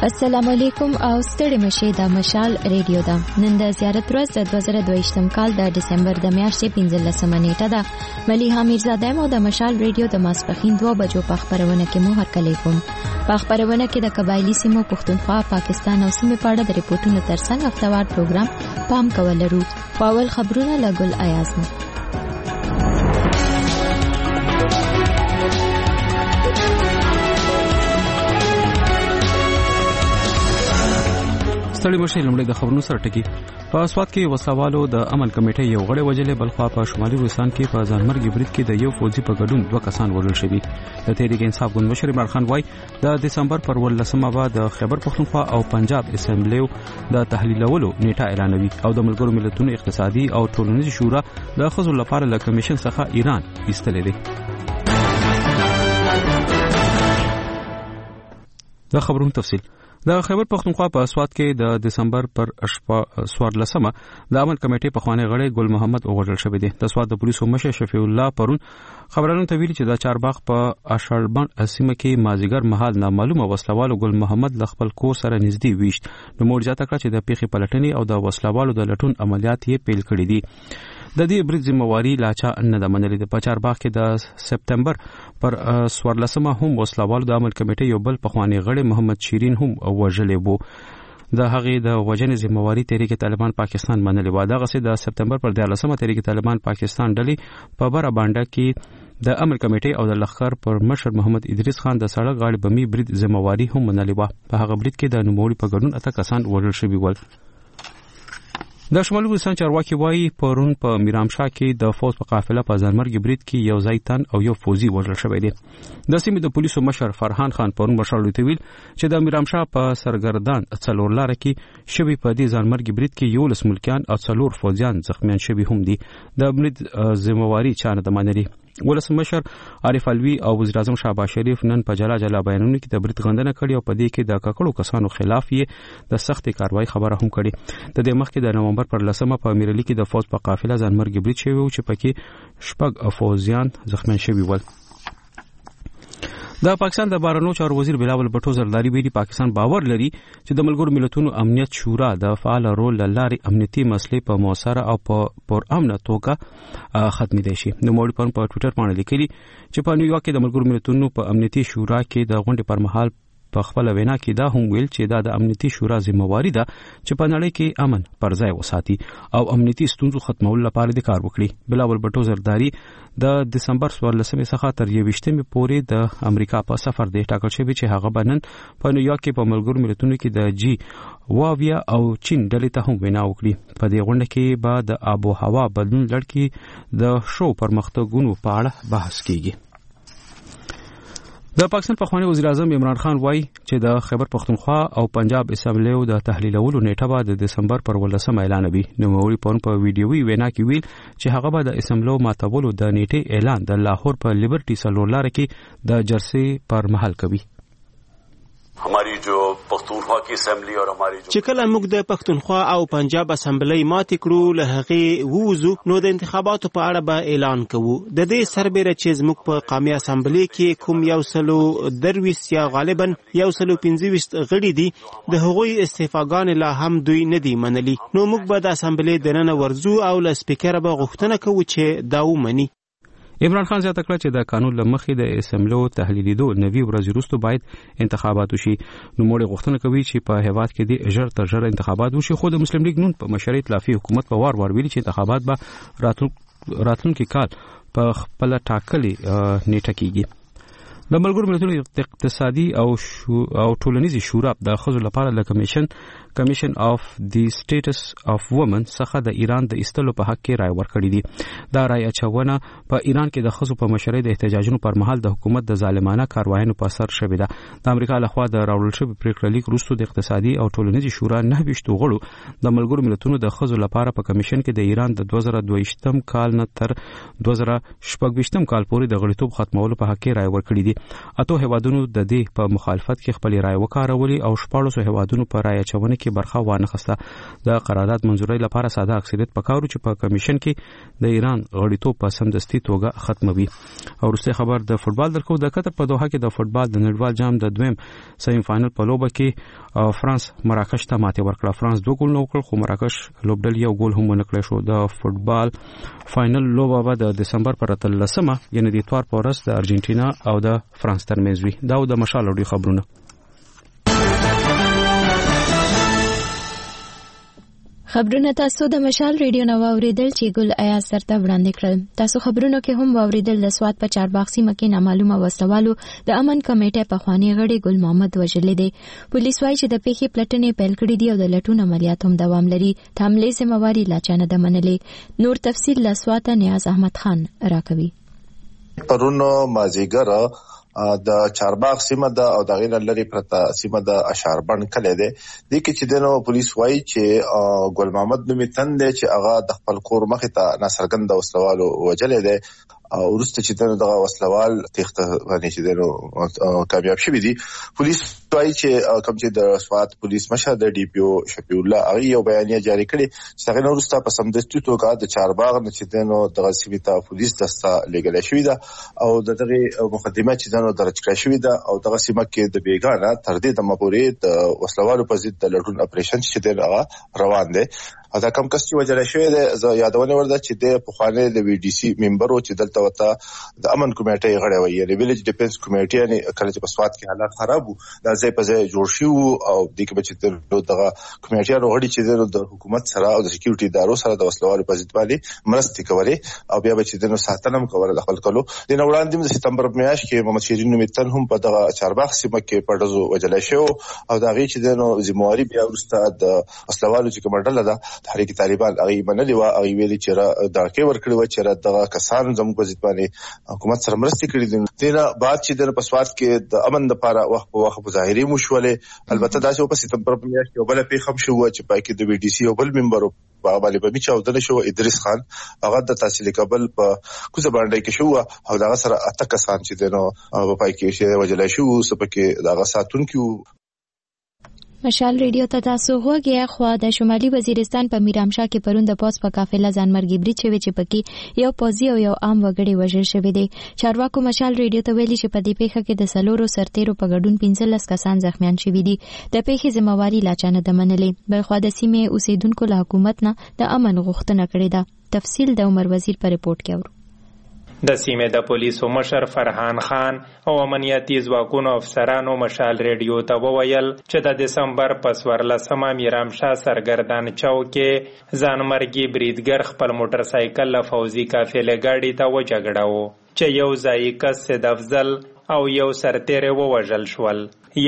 السلام علیکم او ستړي مشه د مشال ریډیو دا نن د زیارت ورځ د 2022م کال د دسمبر د میاشتې 15 نیټه ده. مليحه میرزاده مو د مشال ریډیو د ماسپخین 2 بجو په خبرونه کې مو هرکلی کوم. په خبرونه کې د قبایلی سیمو پښتونخوا پاکستان او سیمې په اړه د ریپورتونو ترڅنګ هفتوار پروګرام پام کول لرو. اول خبرونه لګل ایاز نه. ستړي مشه لمړی د خبرونو سره ټکی. په سواد کې وسوالو د امن کمیټې یو غړی وجلې، بلخوا په شمالي روسان کې په ځانمرګي برید کې د یو فوجي په ګډون 2 کسان وژل شوي. د تحریک انصاف ګوند مشر عمران خان وایي د دسمبر پر 18مه بعد د خیبر پښتونخوا او پنجاب اسمبلیو د تحلیلولو نیټه اعلانوي او د ملګرو ملتونو اقتصادي او ټولنیز شورا د خزو لپاره له کمیشن څخه ایران ایستلې دی. د خبرونو تفصیل. د خیبر پښتونخوا په سواد کې د دسمبر پر 14مه د امن کمیټې په خوانې غړی ګل محمد وژل شوی دی. د سواد د پولیسو مشر شفیع الله پرون خبرانو ته ویلي چې د چارباغ په اشړبند سیمه کې مازیګر مهال نامعلومه وسلوالو ګل محمد ل خپل کور سره نږدې ویشت. نو مورجاته کړ چې د پیښې پلټنې او د وسلوالو د لټون عملیات یې پیل کړي دي. د دې برید ذمہواری لاچا نه د منلې. د پچارباغ کې د سپتمبر پر 14مه هم وسلوالو د عمل کمیټې یو بل پخوانی غړی محمد شیرین هم وژلې وو. د هغې د وژنې ذمہواری تحریک طالبان پاکستان منلې و. دغه سي د سپتمبر پر 14مه تحریک طالبان پاکستان ډلې په بره باندې کې د عمل کمیټې او د لخر پر مشر محمد ادریس خان د سړک غاړې بمی برید ذمہواری هم منلې و. په هغه برید کې د نوموړي په ګډون 8 کسان وژل شوي ول. د شمالي روسان چارواکي وایي پرون په میرامشاه کې د فوج په قافله په ځانمرګي برید کې یو ځای تن او یو فوجي وژل شوی دی. د سیمې د پولیسو مشر فرحان خان پرون مشرلو ته ویل چې د میرامشاه په سرګردان څلور لار کې شوی په دې ځانمرګي برید کې 11 ملکیان او 4 فوجیان زخمیان شوي هم دي. د برید ذمہواری چانه د منلي. ولسمشر عارف علوی او وزیر اعظم شهباز شریف نن په جلا بیانونو کې د برید غندنه کړې او په دې کې د ککړو کسانو خلاف یې د سختې کاروایی خبره هم کړې. د دې مخکې د نومبر پر 10مه په میرلی کې د فوج په قافله ځانمرګي برید شوی و چې پکې 6 فوجیان زخمیان شوي ول. د پاکستان د بهرنیو چارو وزیر بلاول بټو زرداری ویلي پاکستان باور لري چې د ملګرو ملتونو امنیت شورا د فعال رول لاري امنیتي مسلې په موثره او په پر امنه توګه ختمېدای شي. نو موږ په ټوئیټر باندې لیکلي چې په نیویارک کې د ملګرو ملتونو په امنیتي شورا کې د غونډې پر مهال په خپل وینا کې دا هم ویل چې دا د امنیتي شورا ذمہواری ده چې په نړۍ کې امن پر ځای وساتي او امنیتي ستونزو ختمولو لپاره د کار وکړي. بلاول بټو زرداری د دسمبر 14مه څخه تر 21مه پورې د امریکا په سفر دی. ټاکل شوی چې هغه بنن په نیویارک کې په ملګرو ملتونو کې د جی واویا او چین ډلې ته هم وینا وکړي. په دې غونډه کې به د آب او هوا بدلون لړ کې د شو پرمختګونو په اړه بحث کیږي. د پاکستان پخوانی وزیر اعظم عمران خان وایي چې د خیبر پښتونخوا او پنجاب اسمبلیو د تحلیلولو نیټه به د دسمبر پر 18مه اعلانوي. نوموړي په ویډیوي وینا کې ویل چې هغه به د اسمبلیو ماتولو د نیټې اعلان د لاهور په لیبرټي سلور لار کې د جرسي پر محل کوي. हमारी जो पख्तूनख्वा की असेंबली और हमारी जो چې کله موږ د پښتونخوا او پنجاب اسمبلی ماتې کړو له هغې ووځو نو د انتخاباتو په اړه به اعلان کوو. د دې سربېره چې زموږ په قومي اسمبلی کې کوم 123 یا غالبا 125 غړي دي د هغوی استعفاګانې لا هم دوی نه دي منلي. نو موږ به د اسمبلی دننه ورځو او له سپیکر به غوښتنه کوو چې دا ومني. عمران خان زیاته کړه چې د قانون لمخې د اسمبلیو تحلیلیدو 90 ورځې وروسته باید انتخابات وشي. نو موږ غوښتنه کوي چې په هیواد کې د ژر تر ژره انتخابات وشي. خو د مسلم لیگ نون په مشرۍ ائتلافي حکومت په وار ویلي چې انتخابات به راتلونکي کال په خپل ټاکلي نیټه کېږي. د ملګرو ملتونو اقتصادي او ټولنیز شورا د خزو لپاره د کمیشن اف دی سټیټس اف وومن څخه د ایران د ایستلو په حق کې رائے ورکړې دي. دا رائے اچونه په ایران کې د خزو په مشرۍ د احتجاجونو پر مهال د حکومت د ظالمانه کاروایانو په اثر شوې ده. د امریکا لخوا د راوړل شوی پریکړه لیک وروسته د اقتصادي او ټولنیز شورا 9 غړو د ملګرو ملتونو د خزو لپاره په کمیشن کې د ایران د 2022م کال نه تر 2026م کال پورې د غړیتوب ختمولو په حق کې رائے ورکړې دي. اته هیوادونو د دې په مخالفت کې خپل رائے وکړولې او 14 هیوادونو په رائے چونه کې برخه وانه خسته. د قرارداد منځوري لپاره ساده اکثریت پکارو چې په کمیشن کې د ایران غړیتوب په سمدستي توګه ختموي. او وروسته خبر د فوتبال درکو د قطر په دوحه کې د فوتبال د نړیوال جام د دویم سیمی فائنل په لوبه کې فرانس مراکش ته ماته ورکړه. فرانس 2 ګولونه وکړ خو مراکش لوبډلې یو ګول هم ونکړی شو. د فوتبال فائنل لوبه به د دسمبر پر 13 یعنی د اتوار په ورځ د ارجنټینا او د فرانس ترمنځ وي. دا د مشال اوري خبرونه. خبرونه تاسو د مشال ریډیو نو اوریدل چې ګل آیا سرته وړاندې کړل. تاسو خبرونو کې هم اوریدل د سواد په چارباغ سیمه کې نامعلومه وسوالو د امن کمیټې په خواني غړي ګل محمد وژلې دي. پولیس وايي چې د پیښې پلټنې پیل کړې دي او د لټون عملیات هم دوام لري. حمله ذمہواری لا چانه د منلې. نور تفصیل لا سواد نیاز احمد خان راکوي. پرونو مازیګر د چارباغ سیمه د او د غیر لري پرته سیمه د اشاربند کله ده د کې چې دنو پولیس وایي چې ګل محمد نومي تند چې هغه د خپل کور مخ ته ناصرګند وسلوالو وجلې ده او ورسته چې دغه وسلوال تخته باندې چې دنو کامیاب شوی دي. پولیس وایي چې کوم چې د سواد پولیس مشر د ډي پی او شفیع الله هغه یو بیانیه جاری کړي چې هغه ورسته په سمدستي توګه د چارباغ نه چې دنو د غسیبي ته پولیس دسته لګل شوی ده او دغه مقدمه چې دنو درج کړی شوی ده او دغه سیمه کې د بیګانه تر دې د مپورې د وسلوالو په ضد د لټون اپریشن چې دغه روان دي. دا کم کس چې وجل شوی ده زه یادونه ورده چې د پخواني د وی ډي سي ممبرو چې دلته وته د امن کمیټې غړی وي یعنی ویلیج ډیفنس کمیټې یعنی کله چې په سواد کې حالات خراب وو دا ځای په ځای جوړ شو او د کې بچ دغه کمیټې غړي چې د حکومت سره او د سکیورټي ادارو سره د وسلوالو په ضد باندې مرستې کولې او بیا بچ د ساتنم کوله د خپل کلو د وړاندې د سپتمبر په میاشت کې محمد شیرین نومیتن هم په دغه چارباغ سیمه کې پړځو وجل شو او دا غي چې د ذمہواری بیا ورسته د وسلوالو چې کمنډل ده تحریک طالبان هغه منلي و هغه ویلي چې دا کې ورکړي و چې دغه کسان زموږ په ضد باندې حکومت سره مرستې کړې دي. دغه بعد چې د پسواد کې د امن لپاره وخت په وخت مظاهره مشولې البته دا چې په سپتمبر په میاشت کې بل پیښه شو چې پای کې د وی ډي سي او بل ممبر په باندې په میچاو د نشو ادریس خان هغه د تحصیل کابل په کوزه باندې کې شو او دا سره اته کسان چې دنو په پای کې شي وجلای شو سپکه دا ساتون کې. مشال ریډیو ته تاسو غوږی خو د شمالي وزیرستان په میرامشاه کې پروند د پوس په قافله ځانمرګي برید شوی چې پکې یو پوزي او یو عام وګړي وژل شوی دی. چارواکو مشال ریډیو ته ویلي چې په دې پیښه کې د سلورو سرتیرو په ګډون 15 کسان زخمیان شوي دي. د پیښې ذمہواری لا چانه د منلې بلخو د سیمې اوسیدونکو له حکومت نه د امن غوښتنه کړې ده. تفصیل د عمر وزیر په ریپورت کې اورو. د سیمې د پولیسو مشر فرحان خان او امنیتي ځواکونو افسرانو مشال ریډیو ته وویل چې د دسمبر په 14مه میرامشاه سرګردان چوک کې ځانمرګي بریدګر خپل موټر سایکل له فوزي قافلې ګاډي ته وجګړاو چې یو ځای کس سید افضل او یو سرتیر ووژل شول.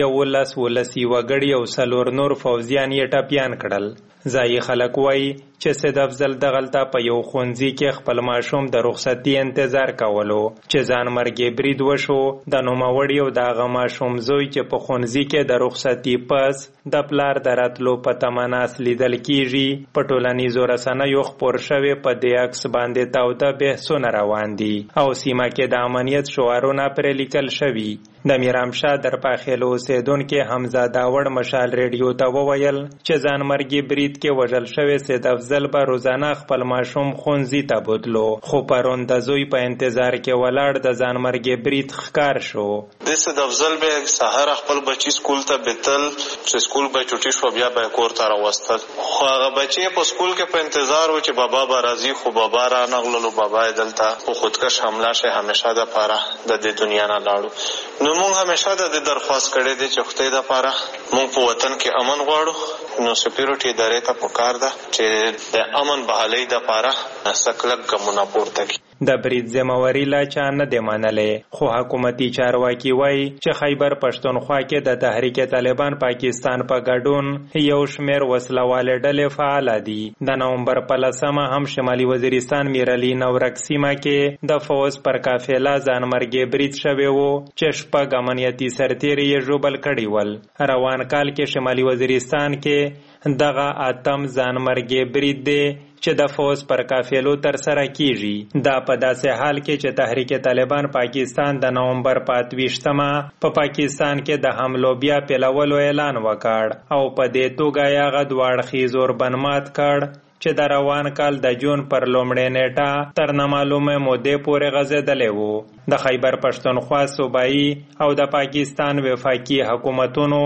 11 وګړي او سلور نور فوزیان یې ټپیان کړل. ځای خلک وایي چې سید افضل دغلته په یو ښوونځي کې خپل ماشوم د رخصتي انتظار کولو چې ځانمرګي برید وشو. د نوموړي او د هغه ماشوم زوی چې په ښوونځي کې د رخصتي پس د پلار د راتلو په تمه ناست لیدل کیږي. په ټولنیزو رسنیو خپور شوی په دې عکس باندې تاوده بحثونه روان دي او سیمه کې د امنیت شعارونه پرې لیکل شوي. د میرامشاه در پاخیلو اوسیدونکي حمزه داوړ مشال ریډیو ته وویل چې ځانمرګي برید کې وژل شوی سید افضل به روزانه خپل ماشوم ښوونځي ته بوتلو خو پرون د زوی په انتظار کې ولاړ د ځانمرګي برید ښکار شو. د سید افضل به سحر خپل بچی سکول ته بتل چې سکول به چټي شو بیا به کور ته راوستل خو هغه بچی په سکول کې په انتظار و چې بابا به راځي خو بابا را نغللو بابا دلته خو خودکش حمله شه همیشه د پاره د دې دنیا نه لاړو. نو موږ همیشه د درخواست کړې دي چې خدای د پاره موږ په وطن کې امن غواړو نو سکیورټي ادارې ته پکار ده چې د امن بحالۍ د پاره سکلک ګمونه پورته کړي. د برید ذمہواری لا چا نه دی منلې خو حکومتي چارواکي وایي چې خیبر پښتونخوا کې د تحریک طالبان پاکستان په ګډون یو شمېر وسلوالې ډلې فعال دي. د نومبر په 10مه هم شمالي وزیرستان میرعلی نورک سیمه کې د فوز پر قافله ځانمرګي برید شوی وو چې شپږ امنیتي سرتیري یې ژوبل کړي ول. روان کال کې شمالي وزیرستان کې دغه اتم ځانمرګي برید دی چې د فوز پر قافلو تر سره کیږي. دا په داسې حال کې چې تحریک طالبان پاکستان د نومبر په 28مه په پاکستان کې د حملو بیا پیلولو اعلان وکړ او په دې توګه یې هغه دواړخیز اوربند مات کړ چې د روان کال د جون پر لومړۍ نیټه تر نامعلومه مودې پورې غځېدلی وو. د خیبر پښتونخوا صوبایي او د پاکستان وفاقي حکومتونو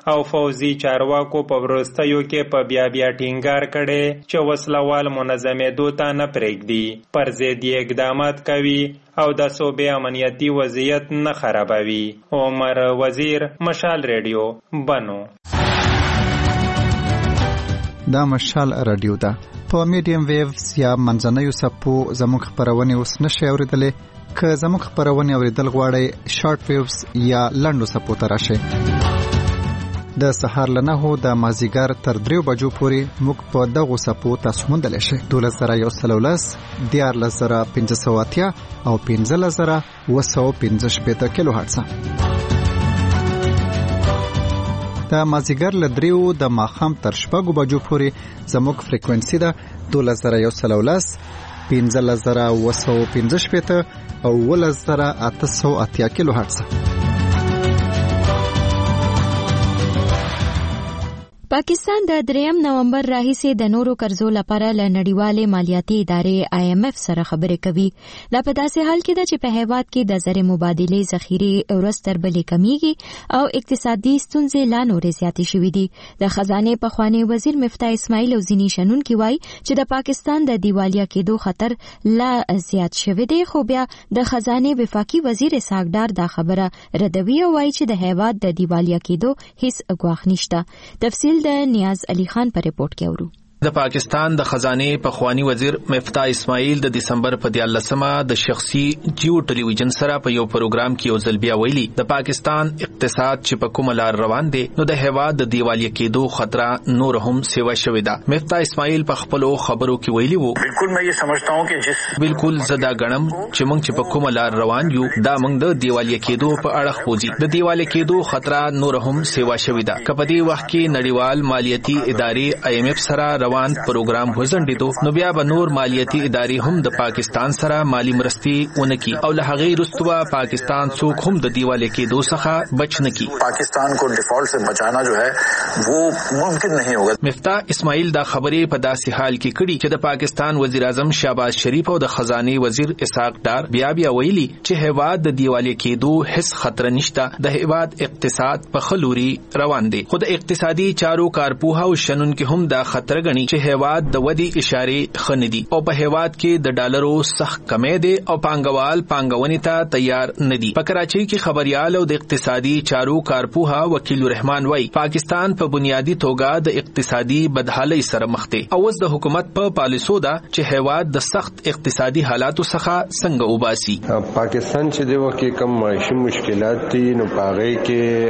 او فوزي چارواکو په وروستیو کې په بیا ټینګار کړي چې وسلوال منظمېدو ته نه پرېږدي، پر ضد اقدامات کوي او د صوبې امنیتي وضعیت نه خرابوي. عمر وزیر، مشال ریډیو، بنو. دا مشال رادیو ده. په میډیم ویوز یا منځنیو څپو زموږ خپرونې اوس نشئ اورېدلی. که زموږ خپرونې اورېدل غواړئ شارټ ویوز یا لنډو څپو ته راشئ. د سهار له 9 د مازیګر تر 3 بجو پورې موږ په دغو څپو تاسو موندلی شئ. 12110 14580 او 15715 کیلو هرتز. د مازیګر له 3 د ماښام تر 6 بجو پورې زموږ فریکوئنسي ده 12110 15715 او 11880 کیلو هرتز. پاکستان د 3 نومبر راهیسې د نورو قرضو لپاره له نړیوالې مالیاتي ادارې IMF سره خبرې کوي. دا په داسې حال کې ده چې په هیواد کې د زر مبادلې ذخیرې ورځ تر بلې کمیږي او اقتصادي ستونزې لا نورې زیاتې شوې دي. د خزانې پخوانی وزیر مفتاح اسماعیل او ځینې شنونکي وایي چې د پاکستان د دیوالیا کېدو خطر لا زیات شوی دی، خو بیا د خزانې وفاقي وزیر اسحاق ډار دا خبره ردوي او وایي چې د هیواد د دیوالیا کېدو هیڅ ګواښ نشته. تفصیل د نیاز علي خان پر رپورټ کې اورو. د پاکستان د خزانه پخوانی وزیر مفتاح اسماعیل د دسمبر په 14مه د شخصي جیو ټلویزیون سره په یو پروګرام کې یو ځل بیا ویلي د پاکستان اقتصاد چې په کومه لار روان دی نو د هیواد د دیوالیا کېدو خطر نور هم سیوا شوی ده. مفتاح اسماعیل په خپل خبرو کې ویلي وو بالکل مې یہ سمجھتا ہوں کہ بالکل زدا غنم چې موږ چې په کومه لار روان یو دا موږ د دیوالیا کېدو په اړه خوځي. د دیوالیا کېدو خطر نور هم سیوا شوی ده. کله په دې وخت کې نړیوال مالیاتي ادارې IMF سره روان پروګرام وزندیدو نو بیا به نور مالیاتي ادارې هم د پاکستان سره مالی مرستې ونکي او له هغې وروسته پاکستان څوک هم د دیوالیا کېدو څخه بچ نکي. پاکستان کو ډیفالټ سے بچانا جو ہے وہ ممکن نہیں ہوگا. مفتاح اسماعیل دا خبرې په داسې حال کې کړي چې د پاکستان وزیر اعظم شهباز شریف او د خزانه وزیر اسحاق ډار بیا ویلي چې هیواد د دیوالیا کېدو هیڅ خطر نشته. د هیواد اقتصاد په خلوري روان دی، خو د اقتصادي چارو کارپوها او شنونکي هم دا خطر غني چې هیواد د ودی اشاره خندي او په هیواد کې د ډالرو سخت کمی دي او پانګوال پانګونې ته تیار ندي. په کراچۍ کې خبريال او د اقتصادي چارو کارپوها وکیل الرحمن وای پاکستان په بنیادی توګه د اقتصادي بدحالۍ سره مخ دی او اوس د حکومت په پالیسو ده چې هیواد د سخت اقتصادي حالاتو څخه څنګه وباسي. پاکستان چې د وخت کې کم معاشي مشکلات دي نو پاغې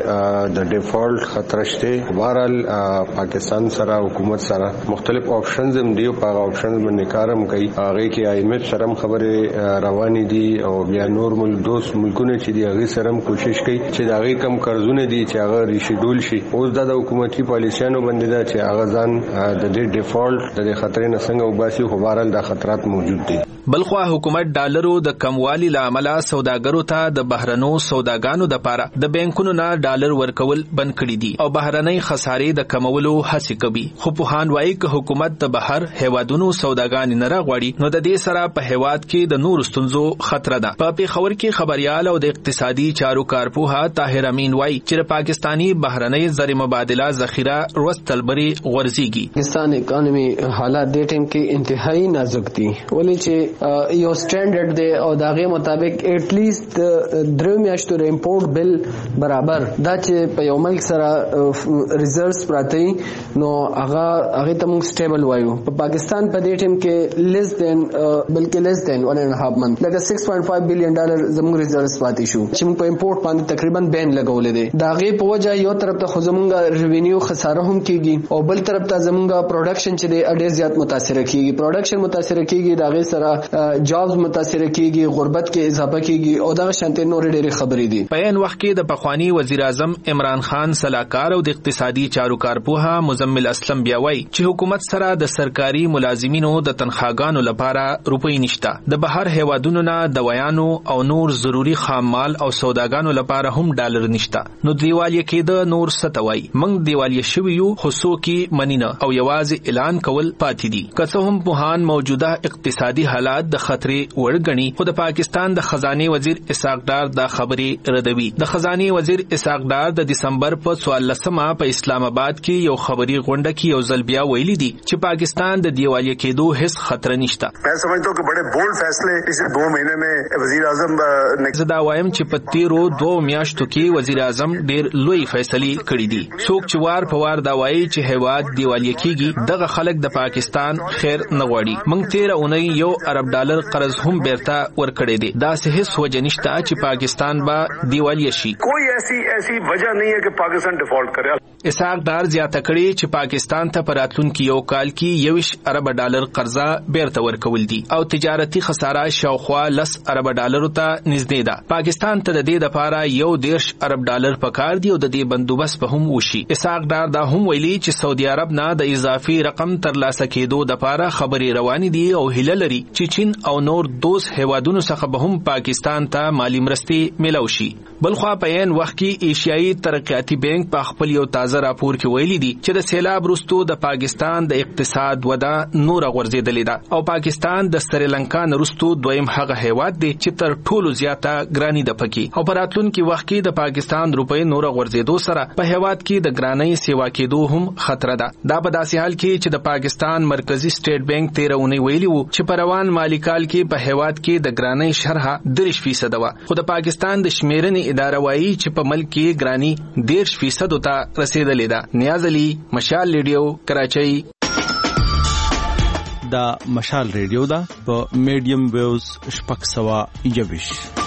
کې د ډیفالټ خطر شته. بهرحال پاکستان سره حکومت سره مختلف آپشنز هم دی او په آپشنز باندې کارم کوي. هغه کې IMF سره خبره روانې دي او بیا نور دوست ملکونه چې دی هغه سره کوشش کوي چې دا غي کم قرضونه دي چې هغه ریشیډول شي. اوس د حکومتي پالیسیانو باندې دا چې هغه ځان د دې ډیفالټ د خطر نه څنګه وباسي، خو بهرحال دا خطرات موجود دي. بلخوا حکومت ډالرو د کموالي لامل سوداګرو ته د بهرنو سوداګانو د پاره د بانکونو نه ډالر ورکول بند کړی دي او بهرنۍ خسارې د کمولو هڅه کوي. خو په هان وایي چې حکومت د بهر هیوادونو سوداګان نه راغواړي نو د دې سره په هیواد کې د نور ستونزو خطر ده. په پیښور کې خبريال او د اقتصادي چارو کارپوها طاهر امین وایي چې پاکستانی بهرنۍ زر مبادله ذخیره ورستلبري غورځيږي. پاکستان اکانومي حالات د ټیم کې انتهایی نازک دي ولې چې یو سټانډرډ دی او داغه مطابق ایٹ لیست درو میاشتو امپورټ بل برابر دا چې په یو ملک سره ریزرவ்ز پراته نو هغه ته موږ سټیبل وایو. په پاکستان په دې ټیم کې لیس دین بلکې لیس دین 1.5 منث لکه $6.5 بلین زموږ ریزرવ્ز پاتې شو چې موږ په امپورټ باندې تقریبا بین لګولې دي. داغه په وجه یو طرف ته خو زموږ ریوینیو خساره هم کیږي او بل طرف ته زموږ پروډکشن چې دی ډېر زیات متاثر کیږي. پروډکشن متاثر کیږي داغه سره جابز متاثر کیږي، غربت کې اضافه کیږي او دا شانته نور ډېرې خبرې دي. په ان وخت کې د پخوانی وزیر اعظم عمران خان صلاحکار او د اقتصادي چارو کارپوها مزمل اسلم بیا وایي چې حکومت حکومت سره د سرکاري ملازمینو د تنخواګانو لپاره روپۍ نشته. د بهر هیوادونو نه دوایانو او نور ضروری خام مال او سوداګانو لپاره هم ډالر نشته. نو دیوالیه کېده نور ستوي. موږ دیوالیه شویو خصو کې منینه او یوازې اعلان کول پاتې دي. که څه هم پوهان موجوده اقتصادي حالات د خطرې وړ خو د پاکستان د خزانه وزیر اسحاق ډار دا خبرې ردوي. د خزانه وزیر اسحاق ډار د دسمبر په 14مه په اسلام آباد کې یو خبري غونډه کې یو ځل بیا ویلي دي چې پاکستان د دیوالیه کېدو هیڅ خطر نشته. मैं समझता हूं कि बड़े बोल्ड फैसले इस 2 महीने में वजीर आजम ने زدا وایم چې په تیرو 2 میاشتو کې وزیر اعظم ډېر لوی فیصله کړې دي. څوک چې وار په وار دا وایي چې هیواد دیوالیه کېږي دغه خلک د پاکستان خیر نه غواړي. موږ 13 اونۍ یو ارب ډالر قرض هم بیرته ورکړې دي. دا څه هیڅ وجه نشته چې پاکستان به دیوالیه شي. کوئی ایسی وجہ نہیں ہے کہ پاکستان ډیفالٹ کرے. اسحاق ډار زیاته کړي چې پاکستان ته پراتلونکي یو کال کې 21 ارب ډالر قرضه بیرته ورکول دي او تجارتي خساره شاوخوا 10 ارب ډالر ته نږدې ده. پاکستان ته د دې لپاره 1.5 ارب ډالر پکار دي او د دې بندوبست به هم وشي. اسحاق ډار دا هم ویلي چې سعودي عرب نه د اضافي رقم ترلاسه کېدو لپاره خبرې روانې دي او هیله لري چې چین او نور دوست هیوادونو څخه به هم پاکستان ته مالی مرستې ملو شي. بلخوا په عین وخت کې ایشیایي ترقیاتي بانک په خپل یو تازه راپور کې ویلي دي چې د سیلاب وروسته د پاکستان د اقتصاد وده نور غورځېدلې ده او پاکستان د سریلانکا وروسته دویم هغه هیواد دی چې تر ټولو زیاته ګرانی ده پکې او په راتلونکي وخت کې د پاکستان روپۍ نور غورځېدو سره په هیواد کې د ګرانی سیوا کېدو هم خطر ده. دا په داسې حال کې چې د پاکستان مرکزی سټیټ بانک 13 اونۍ ویلي وو چې په روان مالی کال کې په هیواد کې د ګرانی شرح 30% وه خو د پاکستان د شمیرنې اداره وایي چې په ملک کې ګرانی 10% ته رسیدلې ده. نیاز علي، مشال ریډیو، کراچۍ. دا مشال ریډیو ده په میډیم ویوز 621.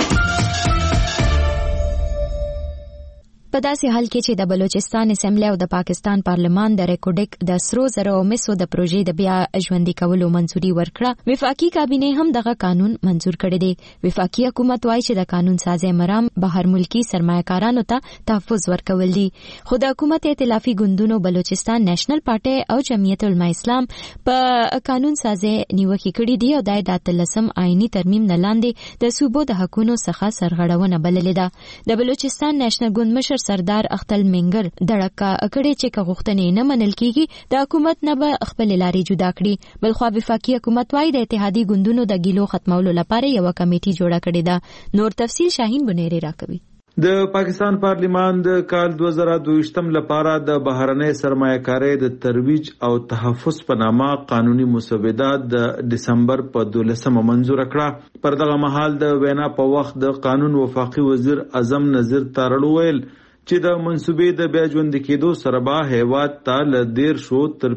په داسې حال کې چې د بلوچستان اسمبلی او د پاکستان پارلمان د ریکوډک د سرو زرو او مسو د پروژې د بیا ژوندۍ کولو منځوري ورکړه، وفاقي کابینه هم دغه قانون منزور کړی دی. وفاقي حکومت وايي چې د قانون سازي مرام بهر ملکی سرمایه‌کارانو ته تحفظ ورکول دي. خو د حکومت ائتلافي ګوندونو بلوچستان نېشنل پارټي او جمعیت العلماء اسلام په قانون سازي نیوکه کړې دي او د 13 آئینی ترمیم نه لاندې د صوبو د حقونو څخه سرغړونه بللې ده. د بلوچستان نېشنل ګوند مشر سردار اختل منګر دړکا کړي چې غوښتنې نه منل کیږي د حکومت نه به خپل لارې جدا کړي. بلخو وفاقي حکومت وايي د اتحادی ګوندونو د ګیلو ختمولو لپاره یو کمیټي جوړه کړې ده. نور تفصیل شاهین بنيري راکوي. د پاکستان پارلیمان د کال 2022 لپاره د بهرنۍ سرمایه‌کارۍ د ترویج او تحفظ په نامه قانوني مسودات د دسمبر په 12 منزور کړه. پر دغه مهال د وینا په وخت د قانون وفاقي وزیر اعظم نظیر تارړ ویل چې د منسوبې د بیا ژوندۍ کېدو سره به هیواد ته له 1.5 تر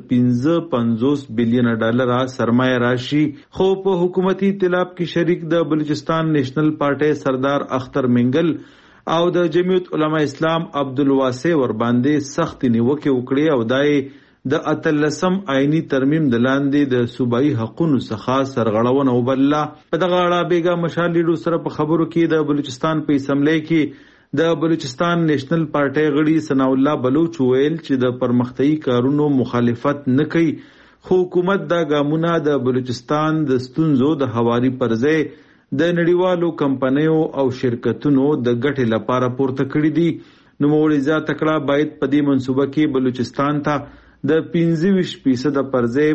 50 بلین ډالر سرمایه راشي. خو په حکومتي ائتلاف کې شریک د بلوچستان نېشنل پارټي سردار اختر منګل او د جمعیت العلماء اسلام عبدالواسع ور باندې سخت نیوکه وکړي او دای د 13 آئینی ترمیم د لاندې د صوبایي حقوقو څخه سرغړونه وبله. په دغه اړه بیګا مشال لیډو سره په خبرو کې د بلوچستان په اسمبلی کې د بلوچستان نېشنل پارټي غړي ثنا الله بلوچ ویل چې د پرمختیايي کارونو مخالفت نه کوي خو حکومت دا ګامونه د بلوچستان د ستونزو د هواري پرځای د نړیوالو کمپنیو او شرکتونو د ګټې لپاره پورته کړی دي. نو موړیزه تکړه باید په دې منصوبه کې بلوچستان ته د 25% پرځای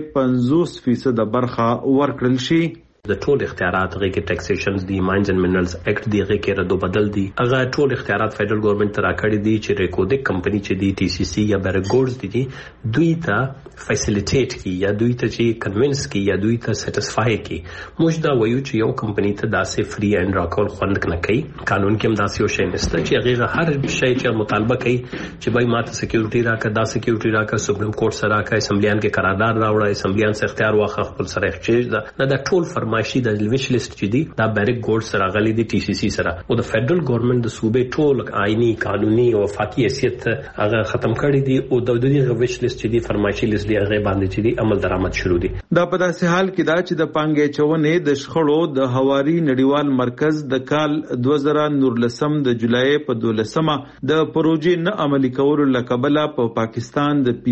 50% برخه ورکړل شي. د ټول اختیارات غي کې ټیکسیشنز دی ماینز اند منرالز اکټ دی غي کې ردو بدل دی هغه ټول اختیارات فدرل ګورنمنت ترا کړی دی چې ریکوډک کمپنی چې دی ټي سی سی یا بیرګورز دی دوی ته فیسیلیټیټ کی یا دوی ته چې کنوینس کی یا دوی ته سټیسفای کی. موږ دا وایو چې یو کمپنی ته داسې فری اند راکول خوند نه کوي. قانون کې هم داسې یو شی نشته چې هغه هر شی چې مطالبه کوي چې بای ماته سکیورټي راکړه دا سکیورټي راکړه سپریم کورټ سره راکړه اسمبلیان کې قرارداد راوړه اسمبلیان څخه اختیار واخه خپل سره اخچیج دا ټول فرمان فرمایشي د ویش لیست چې دی دا بیرک ګولډ سره غلي دی ټي سی سی سره او د فدرل ګورنمنت د صوبې ټول آئینی قانوني او وفاقي حیثیت هغه ختم کړی دی او د دې ویش لیست چې دی فرمایشي لیست دی هغه باندې چې دی عمل درآمد شروع دی. دا په داسې حال کې دا چې د پانګې چونې د شخړو د هواري نړیوال مرکز د کال 2019 د جولای په 12مه د پروژې نه عملي کولو لکبله په پاکستان د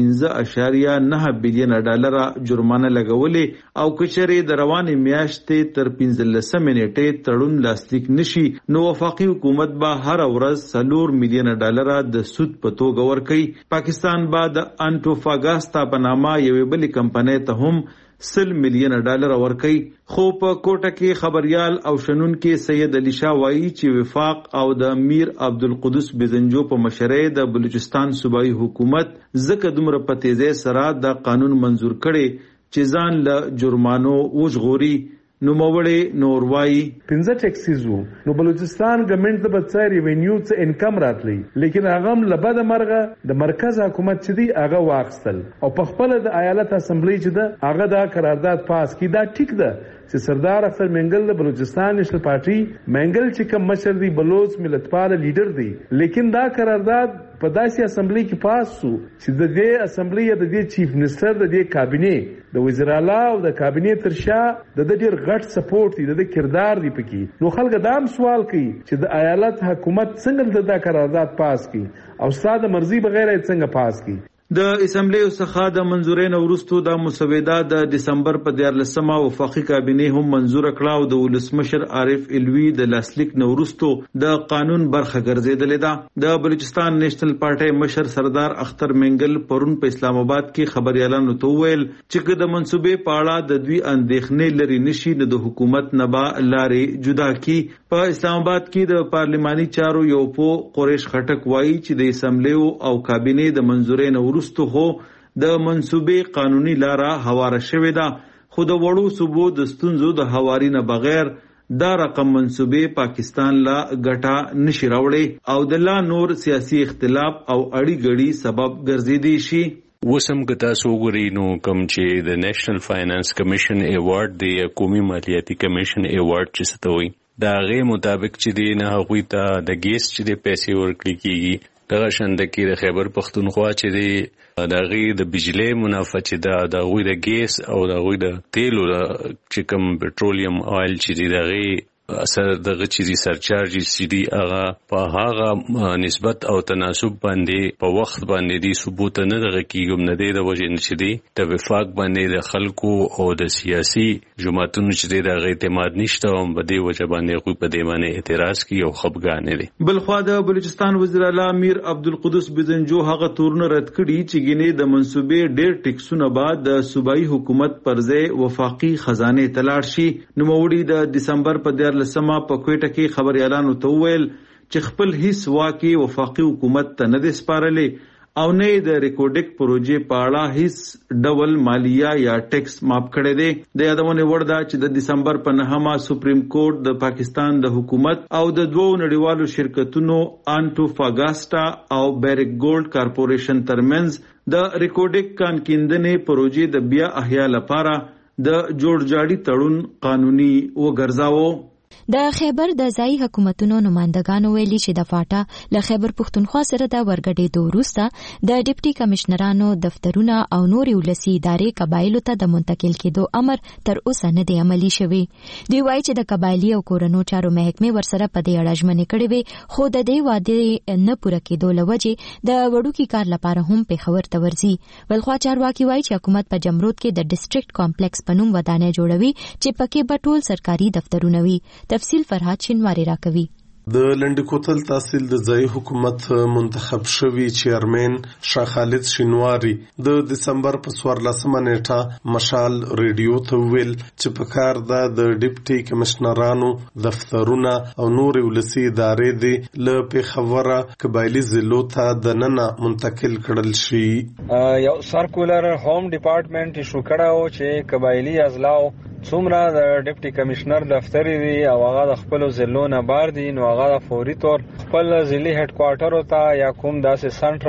15.9 بلین ډالر جرمانه لګولې او کچره د روانې میاشتې تر 15 منټې تړون لاسلیک نشي نو وفاقي حکومت به هر ورځ 4 ملیون ډالر د سود په توګه ورکړي. پاکستان به د انټوفاګاستا په نامه یوې بلې کمپنۍ ته هم 100 ملیون ډالر ورکړي. خو په کوټه کې خبريال او شنون کې سید علي شاه وایي چې وفاق او د امیر عبدالقدوس بزنجو په مشرۍ د بلوچستان صوبایي حکومت ځکه دومره په تیزۍ سره د قانون منزور کړي چې ځان له جرمانو وژغوري. نو موړې نور وای 15 ټیکسیز وو نو بلوچستان ګورنمنت د بچای ریونیو څخه انکم راتلی لیکن هغه لبد مرغه د مرکز حکومت چې دی هغه واخستل او په خپل د ایالت اسمبلی چې ده هغه دا قرارداد پاس کی. دا ټیک ده چې سردار اختر منګل د بلوچستان نېشنل پارټي منګل چې کوم مشر دی بلوچ ملتپال لیډر دی لیکن دا قرارداد په داسې اسمبلی کې پاس شو چې د دې اسمبلی د دې چیف منسٹر د دې کابینه د وزیر اعلی او د کابینه ترشا د ډېر غټ سپورټ دی د کردار دی پکې. نو خلک دا هم سوال کوي چې د ایالت حکومت څنګه د قرارداد پاس کی او ساده مرزي بغیر څنګه پاس کی. د اسمبلی څخه د منزورۍ نه وروسته د مسوده د دسمبر په 14مه وفاقي کابینه هم منزور کړه او د ولسمشر عارف الوی د لاسلیک نه وروسته د قانون برخه ګرځیدلې ده. د بلوچستان نېشنل پارټي مشر سردار اختر منګل پرون په اسلام آباد کې خبريالانو ته ویل چې د منصوبې په اړه د دوی اندېښنې لري نشي د حکومت نبا لارې جدا کی. په اسلام آباد کې د پارلماني چارو یو په قریش خټک وایي چې د اسمبلی او کابینه د منزورۍ نه هو د منصوبې قانوني لاره هواره شوې ده خو د وړو صوبو د ستونزو د هواري نه بغیر دا رقم منصوبې پاکستان لا ګټه نشي راوړي او د لا نور سیاسي اختلاف او اړي ګړي سبب ګرځېدي شي. وسم که تاسو وګورئ نو کوم چې د نېشنل فاینانس کمیشن ایوارډ دی قومي مالیاتي کمیشن ایوارډ چې ستوي دا غي مطابق چې دی نه هغوی ته د ګیس چې د پیسې ورکړي کیږي دغه شند کې د خیبر پختونخوا چې دی دغه د بجلی منافع چې د غوی د ګیس او د غوی د تیلو چې کوم پټرولیم آیل چې دی دغه اثر دغه چیزي سرچارج چې دی هغه په هغه نسبت او تناسب باندې په وخت باندې دی ثبوت نه دغه کیږم نه دی د وجه چې دی د وفاق باندې د خلکو او د سیاسي جماعتونو چې دی د اعتماد نشته او په دې وجه باندې خو په دې باندې اعتراض کوي او خپګان دي. بلخوا د بلوچستان وزیر اعلی امیر عبدالقدوس بزنجو هغه تورن رد کړي چې ګینه د منصوبې ډېر ټیکسونه بعد د صوبایي حکومت پر ځای وفاقي خزانه تلاړ شي. نو موړي د دسمبر په 14مه په کوټه کې خبريالانو ته ویل چې خپل هیڅ واکي وفاقي حکومت ته نه دي سپارلې او نه د ریکورډک پروژې په اړه هیڅ ډول مالیه یا ټیکس معاف کړي دي. د یادونه ورده چې د دسمبر په 9مه سپریم کورټ د پاکستان د حکومت او د دوو نړیوالو شرکتونو انټوفاګاستا او بیرک ګولډ کارپوریشن ترمنځ د ریکورډک کانکیندنې پروژې د بیا احیا لپاره د جوړجاړي تړون قانوني وګرځاوه. د خیبر د ځایي حکومتونو نمائندګانو ویلي چې د فاټا له خیبر پښتونخوا سره د ورګډېدو وروسته د ډیپټي کمشنرانو دفترونه او نورې ولسي ادارې قبایلو ته د منتقل کېدو امر تر اوسه نه دی عملي شوی. دوی وایي چې د قبایلي او کورنو چارو محکمې ورسره په دې اړه ژمنې کړې وې خو د دې وعدې نه پوره کېدو له وجې د وړوکي کار لپاره هم پېښور ته ورځي. بلخوا چارواکي وایي چې حکومت په جمرود کې د ډسټریکټ کمپلیکس په نوم ودانۍ جوړوي چې پکې به ټول سرکاري دفترونه وي. تفصیل فرهاد شینواری راکوي. د لنډکوتل تحصیل د ځای حکومت منتخب شوی چیرمن شاه خالد شینواری د دسمبر په 14مه نیټه مشال ریډیو ته ویل چې په کار د ډیپټي کمشنرانو دفترونه او نور ولسی ادارې دي له پیښوره قبایلی ضلعو ته د ننه منتقل کړل شي. یو سرکولر هوم ډپارټمنټ ایشو کړو چې قبایلی اضلاع څومره د ډیپټي کمشنر دفتر دی او هغه د خپل ضلعو نه بار دي نو هغه فوري طور خپل ضلعي هډ کوارټر ته یا کوم داسې سنټرل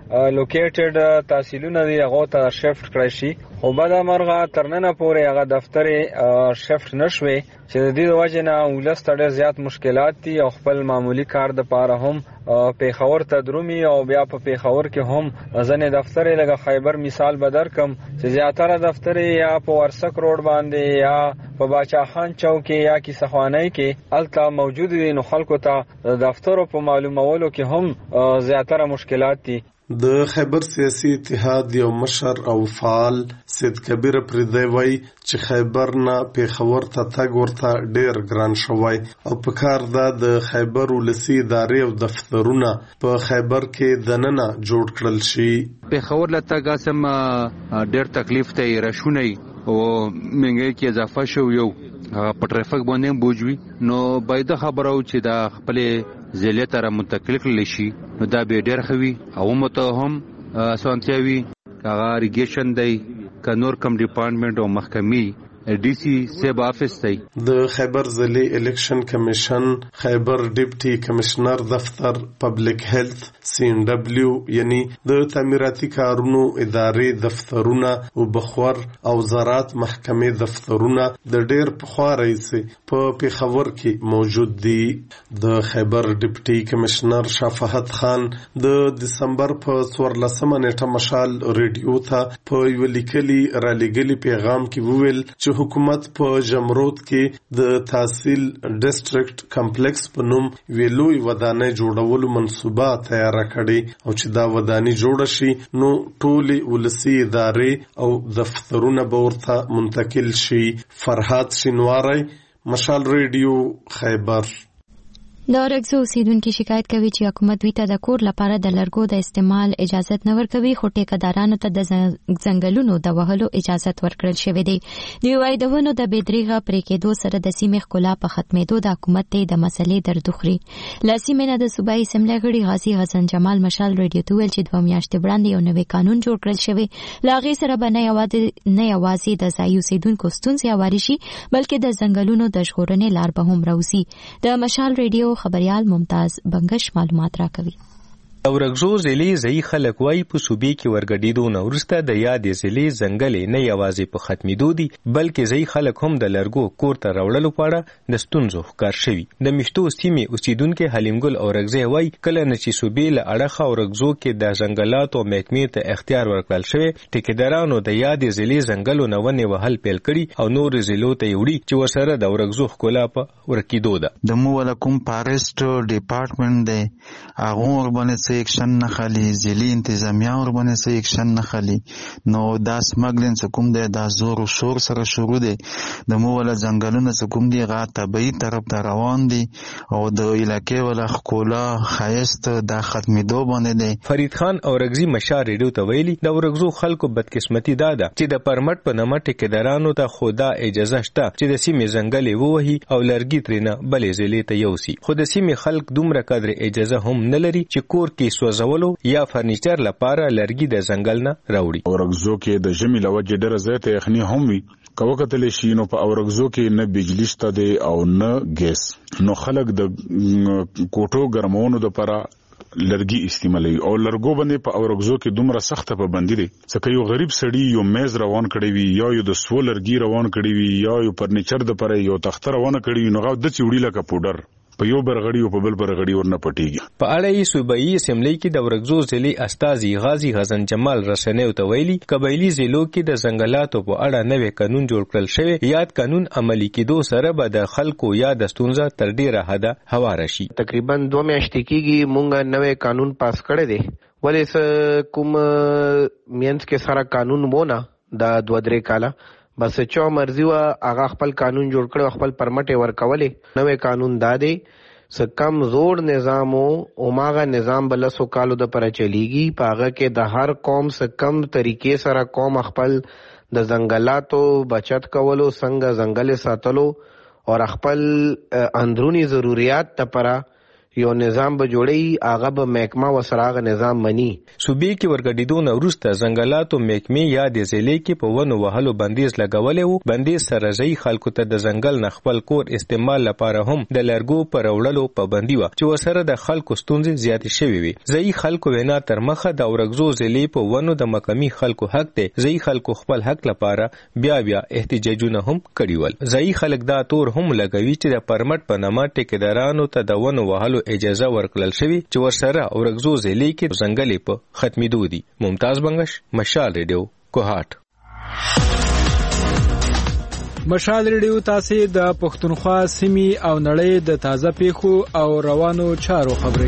لوکیټډ تحصیلونه دی هغه ته شفت کړی شي. خو بعد مرغه ترننه پورې هغه دفتر شفت نشوي چې د دې وجه نه ولست ډېر زیات مشکلات دي او خپل معمولی کار د پاره هم پیښور ته درومي او بیا په پیښور کې هم ځنې دفتر لکه خیبر مثال بدر کم چې زیاتره دفتر یا په ورسک روډ باندې یا په باچا خان چوک یا کی سخوانی کې الته موجود دي. نو خلکو ته دفتر په معلومولو کې هم زیاتره مشکلات دي. د خیبر سیاسي اتحاد یو مشر او فعال سید کبیر پردی وای چې خیبر نه پیښور ته تګ ورته ډیر ګران شوی او په کار د خیبر ولسی ادارې او دفترونه په خیبر کې دننه جوړ کړل شي. پیښور له تګ اسم ډیر تکلیف ته راشونی او منګي کې اضافه شو یو په ټریفیک باندې بوجوي. نو باید خبرو چې دا خپل ضلع ته منتقل کړل شي نو دا به ډیر خوي او مته هم سوانتیاوي هغه ریګیشن دی ک نور کم ډپارټمنټ او محکمې ډي سي سیب افیس دی. د خیبر ضلع الیکشن کمیشن خیبر ډیپټي کمشنر دفتر پبلک هیلث CNW یعنی د تعمیراتي کارونو ادارې دفترونه او بخور او زراعت محکمې دفترونه د ډیر پخوا راځي په پیښور کې موجود دي. د خیبر ډیپټي کمشنر شفاعت خان د دسمبر په 14 نیټه مشال ریډیو ته په یو لیکلي را لګلي پیغام کې وویل چې حکومت په جمرود کې د تحصیل ډیسټریکټ کمپلیکس په نوم ویلوی ودانۍ جوړولو منصوبه تیار کړي او چې دا ودانۍ جوړ شي نو ټولې ولسی ادارې او دفترونه به ورته منتقل شي. فرحات شینواری، مشال ریډیو، خیبر. د اورګزو اوسیدونکو شکایت کوي چې حکومت دوی ته د کور لپاره د لرګو د استعمال اجازه نه ورکوي خو ټیکدارانو ته د ځنګلونو د وهلو اجازه ورکړل شوې ده. دوی وايي د ونو د بېدریغه پرې کېدو سره د سیمې ښکلا په ختمېدو د حکومت ته د مسلې درد خوري. له سیمې نه د صوبایي اسمبلی غړي غازي حسن جمال مشال ریډیو ته ویل چې 2 میاشتې وړاندې یو نوی قانون جوړ کړل شوی. له هغې سره به نه یوازې د ځایي اوسیدونکو ستونزې هوارې شي بلکې د ځنګلونو د ژغورنې لار به هم راوځي. د مشال ریډیو خبريال ممتاز بنگش معلومات راکوي. اورګزو ضلع ځای خلک وای په صوبې کې ورګډېدو نو ورسته د یادې ضلع ځنګلې نه یوازې په ختمېدو دي بلکې ځای خلک هم د لرګو کور ته راوړلو په اړه د ستونزو ښکار شوي. د مشتو سیمې اوسیدونکو حلیمګل اورګزی وای کله نه چې صوبې له اړخه اورګزو کې د ځنګلاتو محکمې ته اختیار ورکړل شوی ټیکدارانو د یادې ضلع ځنګلو نه ونې وهل پیل کړي او نور ضلعو ته یوړي چې ورسره د اورګزو ښکلا په ورکېدو ده. د مو ولکم فارست ډپارټمنټ دی هغه ورباندې ایکشن نه خالي ځلي انتظامیه ورباندې سه ایکشن نه خالي نو دا سمګلین کوم دی دا زور او شور سره شروع دی. د مو ول ځنګلونه کوم دی غا طبيعي طرف ته روان دي او د علاقې ول خکولا خایست د ختمېدو باندې دی. فرید خان اورګزی مشار ریډیو ته ویلي د اورګزو خلکو بدقسمتي ده چې د پرمټ په نامه ټیکدارانو ته خدا اجازه شته چې د سیمې ځنګلې ووهي او لرګي ترنه بلې ځلې ته یوسي خو د سیمې خلک دومره قدر اجازه هم نه لري چې کور کې سوځولو یا فرنیچر لپاره لرګي د ځنګل نه راوړي. اورګزو کې د ژمي لوجه ډېر زیاته یخني هم وي کوکتل شي نو په اورګزو کې نه بجلی شته دی او نه ګیس نو خلک د کوټو ګرمونو لپاره لرګي استعمالوي او لرګو باندې په اورګزو کې دومره سخت پابندي دي ځکه یو غریب سړی یو میز روان کړی وي یا یو د سو لرګي روان کړی وي یا یو فرنیچر د پره یو تخته روان کړی وي نو غو د چوړي لکه پودر په یو برغړی او په بل برغړی ورنه پټیږي. په اړه یې صوبایي اسمبلی کې د اورګزو ضلع استاذي غازي حسن جمال رسنیو ته ویلي قبایلی ضلعو کې د ځنګلاتو په اړه نوې قانون جوړ کړل شوی یاد قانون عملی کېدو سره به د خلکو یا د ستونزه تر ډیره حده هواره شي. تقریبا 2 میاشتې کېږي مونږ نوې قانون پاس کړی دی ولې کوم مینس کې سره قانون وونه د 2-3 کاله بس چا مرضی وا هغه خپل قانون جوړ کړو خپل پرمټ ورکولې نوې قانون دادې سکم زور نظام او ماغه نظام بلسو کالو د پر چلیږي پاغه کې د هر قوم سکم طریقې سره قوم خپل د ځنګلاتو بچت کولو څنګه ځنګل ساتلو او خپل اندرونی ضرورت لپاره یو نظام به جوړي هغه به محکمه وسره هغه نظام مني. صوبې کې ورګډېدو نه وروسته ځنګلاتو محکمې یا د ضلع کې په ونو وهلو بندیز لګولی و. بندیز سره ځایي خلکو ته د ځنګل نه خپل کور استعمال لپاره هم د لرګو په راوړلو پابندي وه چې ورسره د خلکو ستونزې زیاتې شوې وي. ځایي خلکو وینا تر مخه د اورګزو ضلع په ونو د مقامي خلکو حق دی. ځایي خلکو خپل حق لپاره بیا احتجاجونه هم کړي ول. ځایي خلک دا تور هم لګوي چې د پرمټ په نامه ټیکدارانو ته د ونو وهلو اجازه ورکړل شوې چې ورسره اورګزو ضلع کې ځنګلې په ختمېدو دي. ممتاز بنگش، مشال ریډیو، کوهاټ. مشال ریډیو تاسو د پښتونخوا سیمې او نړۍ د تازه پیښو او روانو چارو خبري.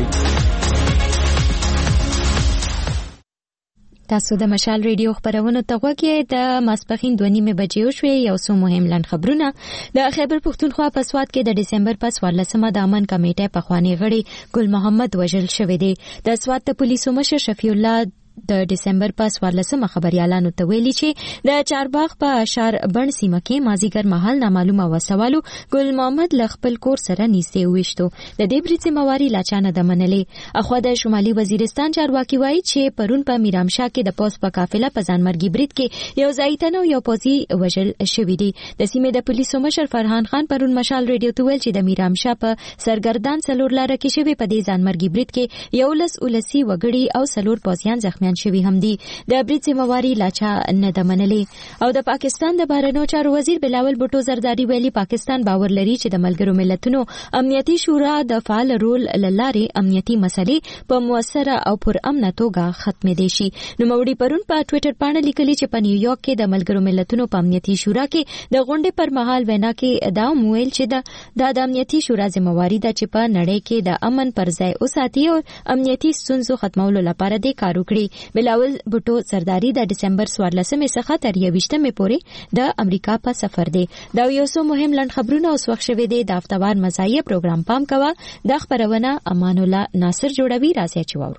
تاسو د مشال ریډیو خبرونو ته غوږی. د ماسپخین 2:30 بجې شوې. یو څو مهم لنډ خبرونه. د خیبر پښتونخوا په سواد کې د دسمبر په 14مه د امن کمیټې په خواني غړي ګل محمد وژل شوی دی. د سواد د پولیسو مشر شفیع الله د دسمبر په 14مه خبريالانو ته ویلي چې د چارباغ په اشار بڼ سیمه کې مازیګر مهال نامعلومه وسوالو ګل محمد ل خپل کور سره نيسته وښتو. د دې برید ذمہواری لاچانه د منلې. اخو د شمالي وزیرستان چارواکي وایي چې پرون په میرامشاه کې د پوس په قافله په ځانمرګي برید کې یو ځایتنو یو پوزي وژل شوی دی. د سیمې د پولیسو مشر فرحان خان پرون مشال ریډیو ته ویل چې د میرامشاه په سرګردان څلور لار کې شوی په دې ځانمرګي برید کې یو لس ولسی وګړي او څلور پوزیان زخمیان شوی هم دي. د برید ذمہواری لاچا نه د منلې. او د پاکستان د بهرنیو چارو وزیر بلاول بوټو زرداری ویلي پاکستان باور لري چې د ملګرو ملتونو امنیتي شورا د فعال رول لاره امنیتي مسلې په موثره او پر امن توګه ختمې دي شي. نو موري پرون په ټوئیټر باندې لیکلي چې په نیویارک کې د ملګرو ملتونو په امنیتي شورا کې د غونډې پر مهال وینا کې دا ویل چې د امنیتي شورا ذمہواری ده چې په نړۍ کې د امن پر ځای اوساتي او امنیتي ستونزو ختمولو لپاره د کار وکړي. بلاول بوټو زرداری د دسمبر 14مه څخه تر 28مه پورې د امریکا په سفر دی. دا یو څو مهم لنډ خبرونه اوس وخت شوه دی. د هفتوار مزایه پروګرام پام کوه. د خبرونه امان الله ناصر جوړوي. راځي چې وورو.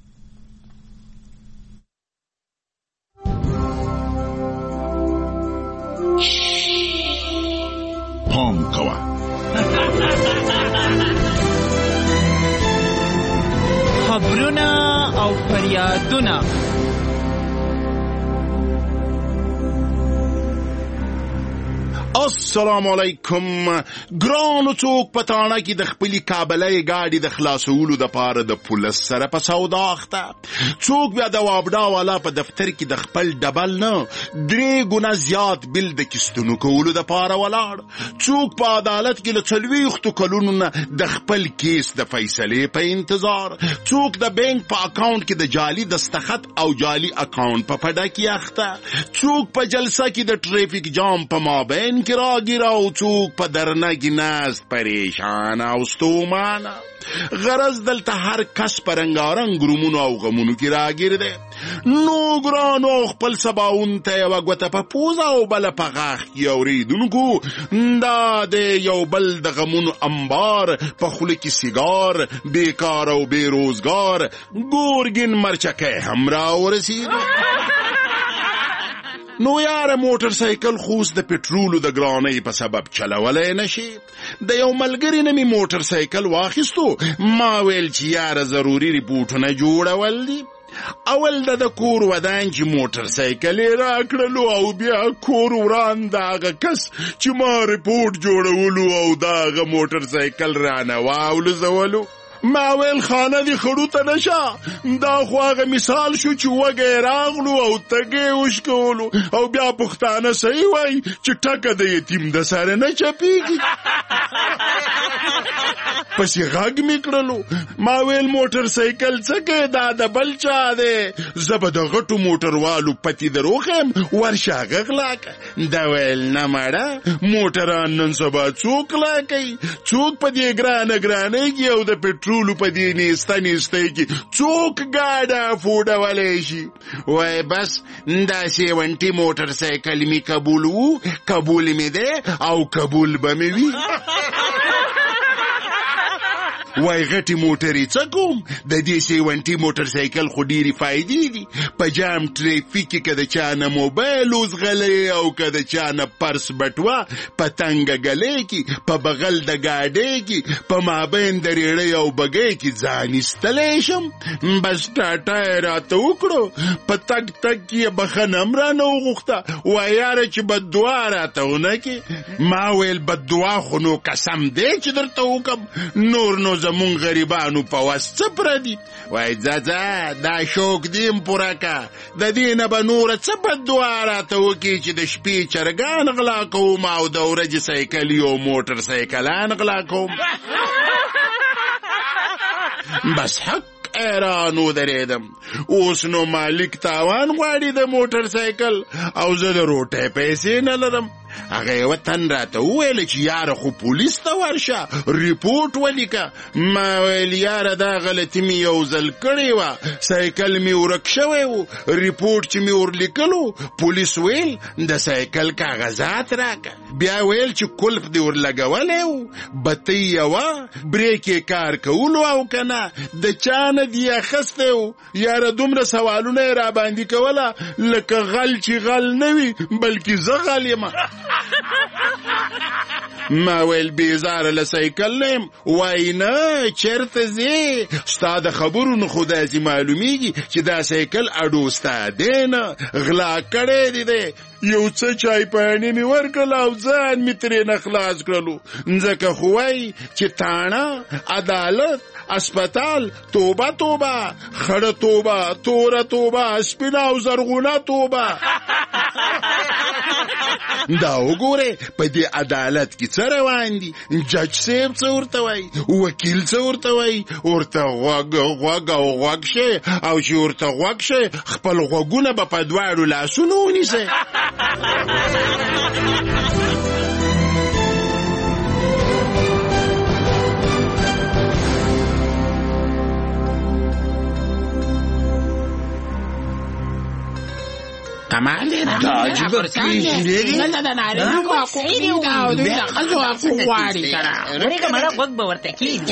پام کوه. خبرونه او فریادونه. السلام علیکم. ګرانو څوک پټانه کې د خپلې کابلۍ گاډي د خلاصولو د پاره د پولیس سره په سودا اخته. څوک بیا د وابډا والا په دفتر کې د خپل ډبل نه 3 ګونه زیات بل د کیستونو کولو د پاره ولاړ. څوک په عدالت کې له 40 کلونو نه د خپل کیس د فیصلې په انتظار. څوک د بانک په اکاونټ کې د جعلي دستخط او جعلي اکاونټ په پډه کې اخته. څوک په جلسه کې د ټریفیک جام په مابین کې راګیرا او څوک په درنه کې ناست پریشان او ستومانه. غرض دلته هر کس په رنګارنګ ګرومونو او غمونو کې راګیر دی. نو ګرانو خپل سباون ته یوه ګوته په پوزه او بله په غاښ کې اورېدونکو دا د یو بل د غمونو انبار په خوله کې سیګار بیکار او بې روزګار ګورګین مرچکی هم راورسېدو. نو یاره موټر سایکل خوس د پټرولو د ګرانۍ په سبب چلولی نشي. د یو ملګري نه مې موټر سایکل واخیستو. ما ویل چې یاره ضروري ریپورټونه جوړول دي. اول د کور ودان چې موټر سایکل یې راکړلو او بیا کور وران د هغه کس چې ما ریپورټ جوړولو او د هغه موټر سایکل رانه واولزولو. ما ویل خانه دی خړو ته نشه. دا خو هغه مثال شو چې وږی راغلو او تږی وشکولو او بیا پښتانه صحیح وایي چې ټکه د یتیم د سره نه چپېږي. پسې غږ مې کړلو. ما ویل موټر سایکل څه کوې دا د بل چا دی. زه به د غټو موټروالو پتې دروخیم ورشه هغه غلا که. دا ویل نه مړه موټران نن سبا څوک غلا کوي. څوک په دې ګرانۍ کې او د پټرولو په دې نیسته کې څوک ګاډه افورډولی شي. وای بس دا 70 موټر سایکل مې قبول وو. قبول مې دی او قبول به مې وي. وای غټي موټرې څه کوم د دې 70 موټر سایکل خو ډېرې فایدې دي په جام ټریفیک کې د چا نه موبایل وزغلی او که د چا نه پرس بټوه په تنګه ګلۍ کې په بغل د ګاډۍ کې په مابین د ریړۍ او بګۍ کې ځان ایستلی شم بس ټاټا یې راته وکړو په تګ تګ کې یې بخښنه هم رانه وغوښته وایه یاره چې بددعا راته ونه کې ما ویل بددعا خو نو قسم دی چې درته وکم نور نو زمونږ غریبانو په وس څه پردي وایي ځه دا شوق دیم پوره که د دې نه به نوره څه بددعا راته وکړي چې د شپې چرګان غلا کوم او د ورځې سایکلي او موټر سایکلان غلا کوم بس حق ایران ودرېدم اوس نو مالک تاوان غواړي د موټر سایکل او زه د روټۍ پیسې نه لرم هغه یوه تن راته وویل چې یاره خو پولیس ته ورشه ریپورټ ولیکه ما ویل یاره دا غلطي مې یو ځل کړې وه سایکل مې ورک شوی و ریپورټ چې مې ورلیکلو پولیس ویل د سایکل کاغذات راکه بیا ویل چې کلف دې ورلګولی و بتۍ یوه بریک یې کار کولو او که نه د چا نه دې اخیستی و یاره دومره سوالونه یې راباندې کوله لکه غل چې غل نه وي بلکې زه غل یم ما ویل بیزاره له سایکل نیم وای نه چېرته ځې ستا د خبرو نه خو داسې معلومیږي چې دا سایکل اډو ستا دی نه غلا کړی دی یو څه چای پاڼې مې ورکړل او ځان مې ترې نه خلاص کړلو ځکه خو وایي چې تاڼه عدالت اسپتال توبه توبه خړه توبه توره توبه سپینه او زرغونه توبه دا وګوره په دې عدالت کې څه روان دي جج صاحب څه ورته وایي وکیل څه ورته وایي ورته غوږ او غوږ شي او چې ورته غوږ شي خپل غوږونه به په دواړو لاسونو ونیسئ کمالی دا عجیبه کیږي نه نارینه واقعي دی او دوی د ښځو حقوق غواړي کنه ورېږه مړه غوږ به ورته کېږي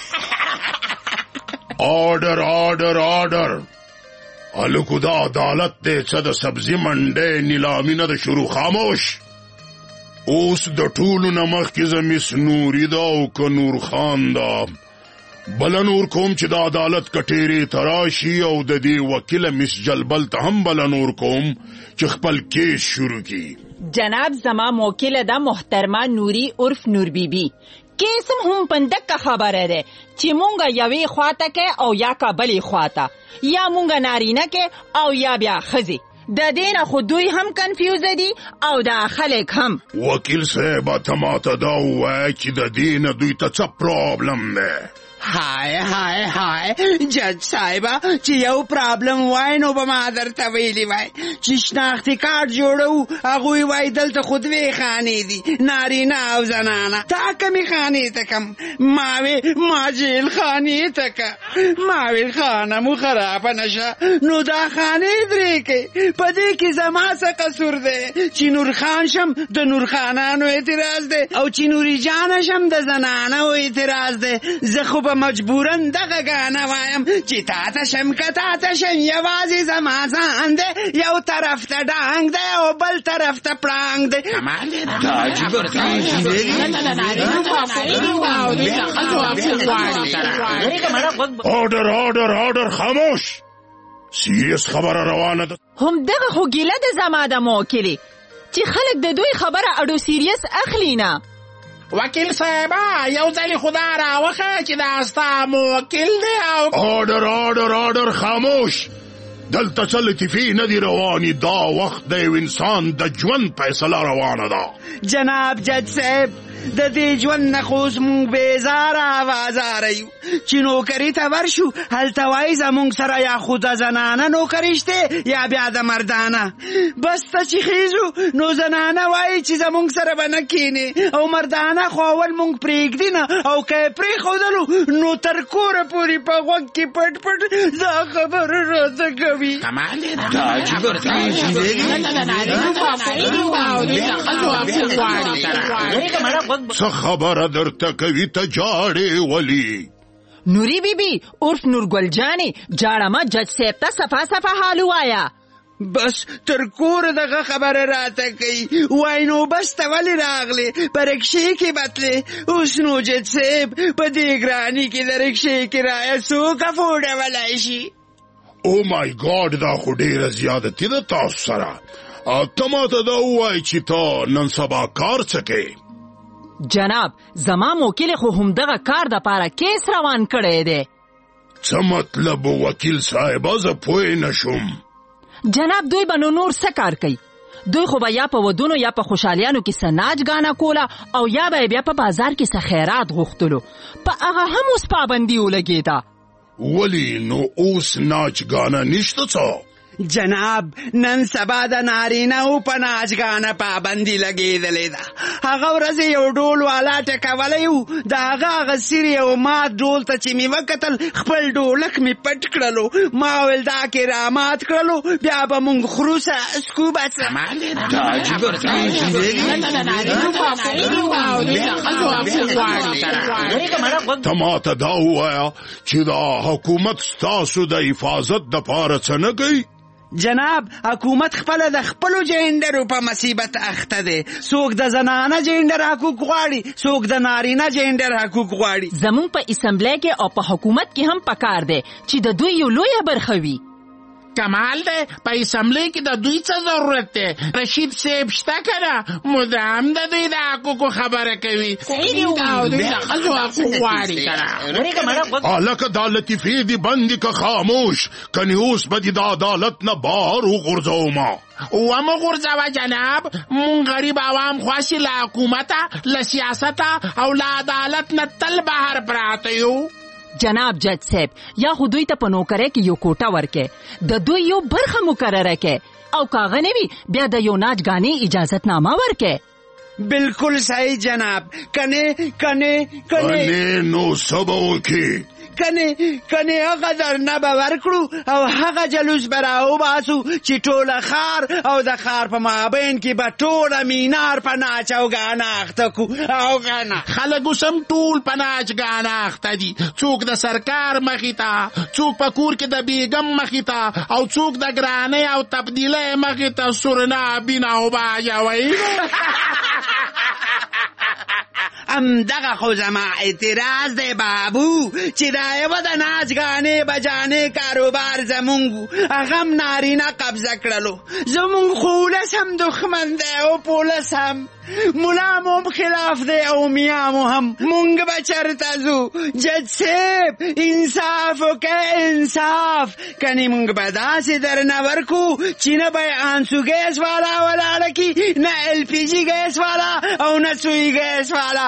آرډر هلکو دا عدالت دی څه د سبزي منډۍ نیلامي نه د شروع خاموش اوس د ټولو نه مخکې زه مس نوري ده او که نور خان ده بله نور کوم چې د عدالت کټېرې ته راشي او د دې وکیله مس جلبل ته هم بله نور کوم چې خپل کیس شروع کړي جناب زما موکله ده محترمه نوري عرف نور بیبي کیسم هم پندکه خبره ده چې مونږه یوې خواته کې او یا که بلې خواته یا مونږه نارینه کې او یا بیا ښځې د دې نه خو دوی هم کنفیوزه دي او دا خلک هم وکیل صاحب ته ماته دا ووایه چې د دې نه دوی ته څه پرابلم دی های جج صاحبه چې یو پرابلم وای نو به ما درته ویلي وای چې شناختي کارت جوړو هغوی وای دلته خو دوې خانې دي نارینه او زنانه تا کمې خانې ته کم ما وی ما جیل خانې ته که ما وی خانه مو خرابه نشه نو دا خانې درې کوي په دې کې زما څه قصور دی چې نور خان شم د نور خانانو اعتراض دی او چې نوري جانه شم د زنانو اعتراض دی زه خو مجبورن دغه غاڼه وایم چې تا ته شم که تا ته شم یوازې زما ځان دی یو طرف ته ډانګ دی او بل طرف ته پړانګ دی دا عجیبه آرډر خاموش سیریس خبره روانه ده هم دغه خو ګیله د زما د موکلې چې خلک د دوی خبره اډو سیریس اخلي نه وکیل صاحبه یو ځلې خدا راوخه چې دا ستا موکل دی او آرډر خاموش دلته څه لطیفې نه دي روانې دا وخت د یو انسان د ژوند فیصله روانه ده جناب جج صاحب د دې ژوند نه خو اوس مونږ بېزاره او ازاره یو چې نوکري ته ورشو هلته وایي زمونږ سره یا خو د زنانه نوکري شته یا بیا د مردانه بس ته چې خیزو نو زنانه وایي چې زمونږ سره به نه کښېنې او مردانه خو اول مونږ پرېږدي نه او که یې پرېښودلو نو تر کوره پورې په غوږ کې پټ دا خبره راته کوي څه خبره درته کوي ته جاړې ولي نوري بیبي عرف نورګل جانې جاړه جج صاحب ته صفا صفا حال وایا. بس تر کور دغه خبره راته کوي وای نو بس ته ولې راغلې په رکشې کې بتلې اوس نو جج صاحب په دې ګراني کې د رکشې کرایه څوک افورډولی شي؟ او مای ګاډ دا خو ډېره زیادتي ده تاسو سره. ته ماته دا ووایې چې ته نن سبا کار څه کوې؟ جناب زما موکل خو همدغه کار دپاره کیس روان کړی دی. څه مطلب وکیل صاحبه زه پوه نه شوم. جناب دوی به نور څه کار کوي؟ دوی خو به یا په ودونو یا په خوشحالیانو کې څه ناچ ګانه کوله او یا به بیا په بازار کې څه خیرات غوښتلو. په هغه هم اوس پابندي ولګېده. ولې نو اوس ناچ ګانه نشته څه؟ جناب نن سبا د نارینه‌و په ناچ ګانه پابندي لګېدلې ده. هغه ورځ یو ډول والا ټکولی و د هغه سیرې او مات ډول ته چې مې وکتل خپل ډولک مې پټ کړلو. ما ویل دا کرامات کړلو بیا به مونږ خرو سره سکو بڅه. ته ماته دا ووایه چې دا حکومت ستاسو د حفاظت دپاره څه نه کوي؟ جناب حکومت خپل د خپلو جینډرو په مصیبت اخته دی. څوک د زنانه جینډر حقوق غواړي څوک د نارینه جینډر حقوق غواړي. زمونږ په اسمبلی کې او په حکومت کې هم پکار دی چې د دوی یو لویه برخه وي. کمال دی په اسمبلی کې د دوی څه ضرورت دی؟ رشید صاحب شته که نه مدام د دوی د حقوقو خبره کوي او دوی د ښځو حقوق غواړي که نه. هلکه دا لطیفې دې بندې که خاموش کنې اوس به دې د عدالت نه بهر وغورځومه. ومو غورځوه جناب مونږ غریب عوام خواسي له حکومته له سیاسته او له عدالت نه تل بهر پراته یو. جناب جج صاحب یا خو دوی ته په نوکرۍ کې یو کوټه ورکې د دوی یو برخه مقرره کې او کاغه نه وي بیا د یو ناچ ګانې اجازت نامه ورکې. بالکل صحیح جناب. کنې نو څه به وکړي؟ کنې هغه درنه به ورکړو او هغه جلوس به راوباسو چې ټوله ښار او د ښار په مابین کې به ټوله مینار په ناچ او ګانه اخته کو. او ګانه خلک اوس هم ټول په ناچ ګانه اخته دي. څوک د سرکار مخې ته څوک په کور کې د بیګم مخې ته او څوک د ګرانۍ او تبدیلۍ مخې ته سورنا بینا وباجوي. همدغه خو زما اعتراض دی بابو چې دا یوه د ناچ ګانې بجانې کاروبار زمونږ هغه هم نارینه قبضه کړلو. زمونږ خو ولس هم دښمن دی او پولس هم ملا مو هم خلاف دی او میا مو هم. مونږ به چرته ځو جج صاحب انصاف وکړه انصاف. کنې مونږ به داسې درنه ورکو چې نه به آنسو ګیس والا ولاړه کي نه ایل پی جي ګیس والا او نه سوی ګیس والا.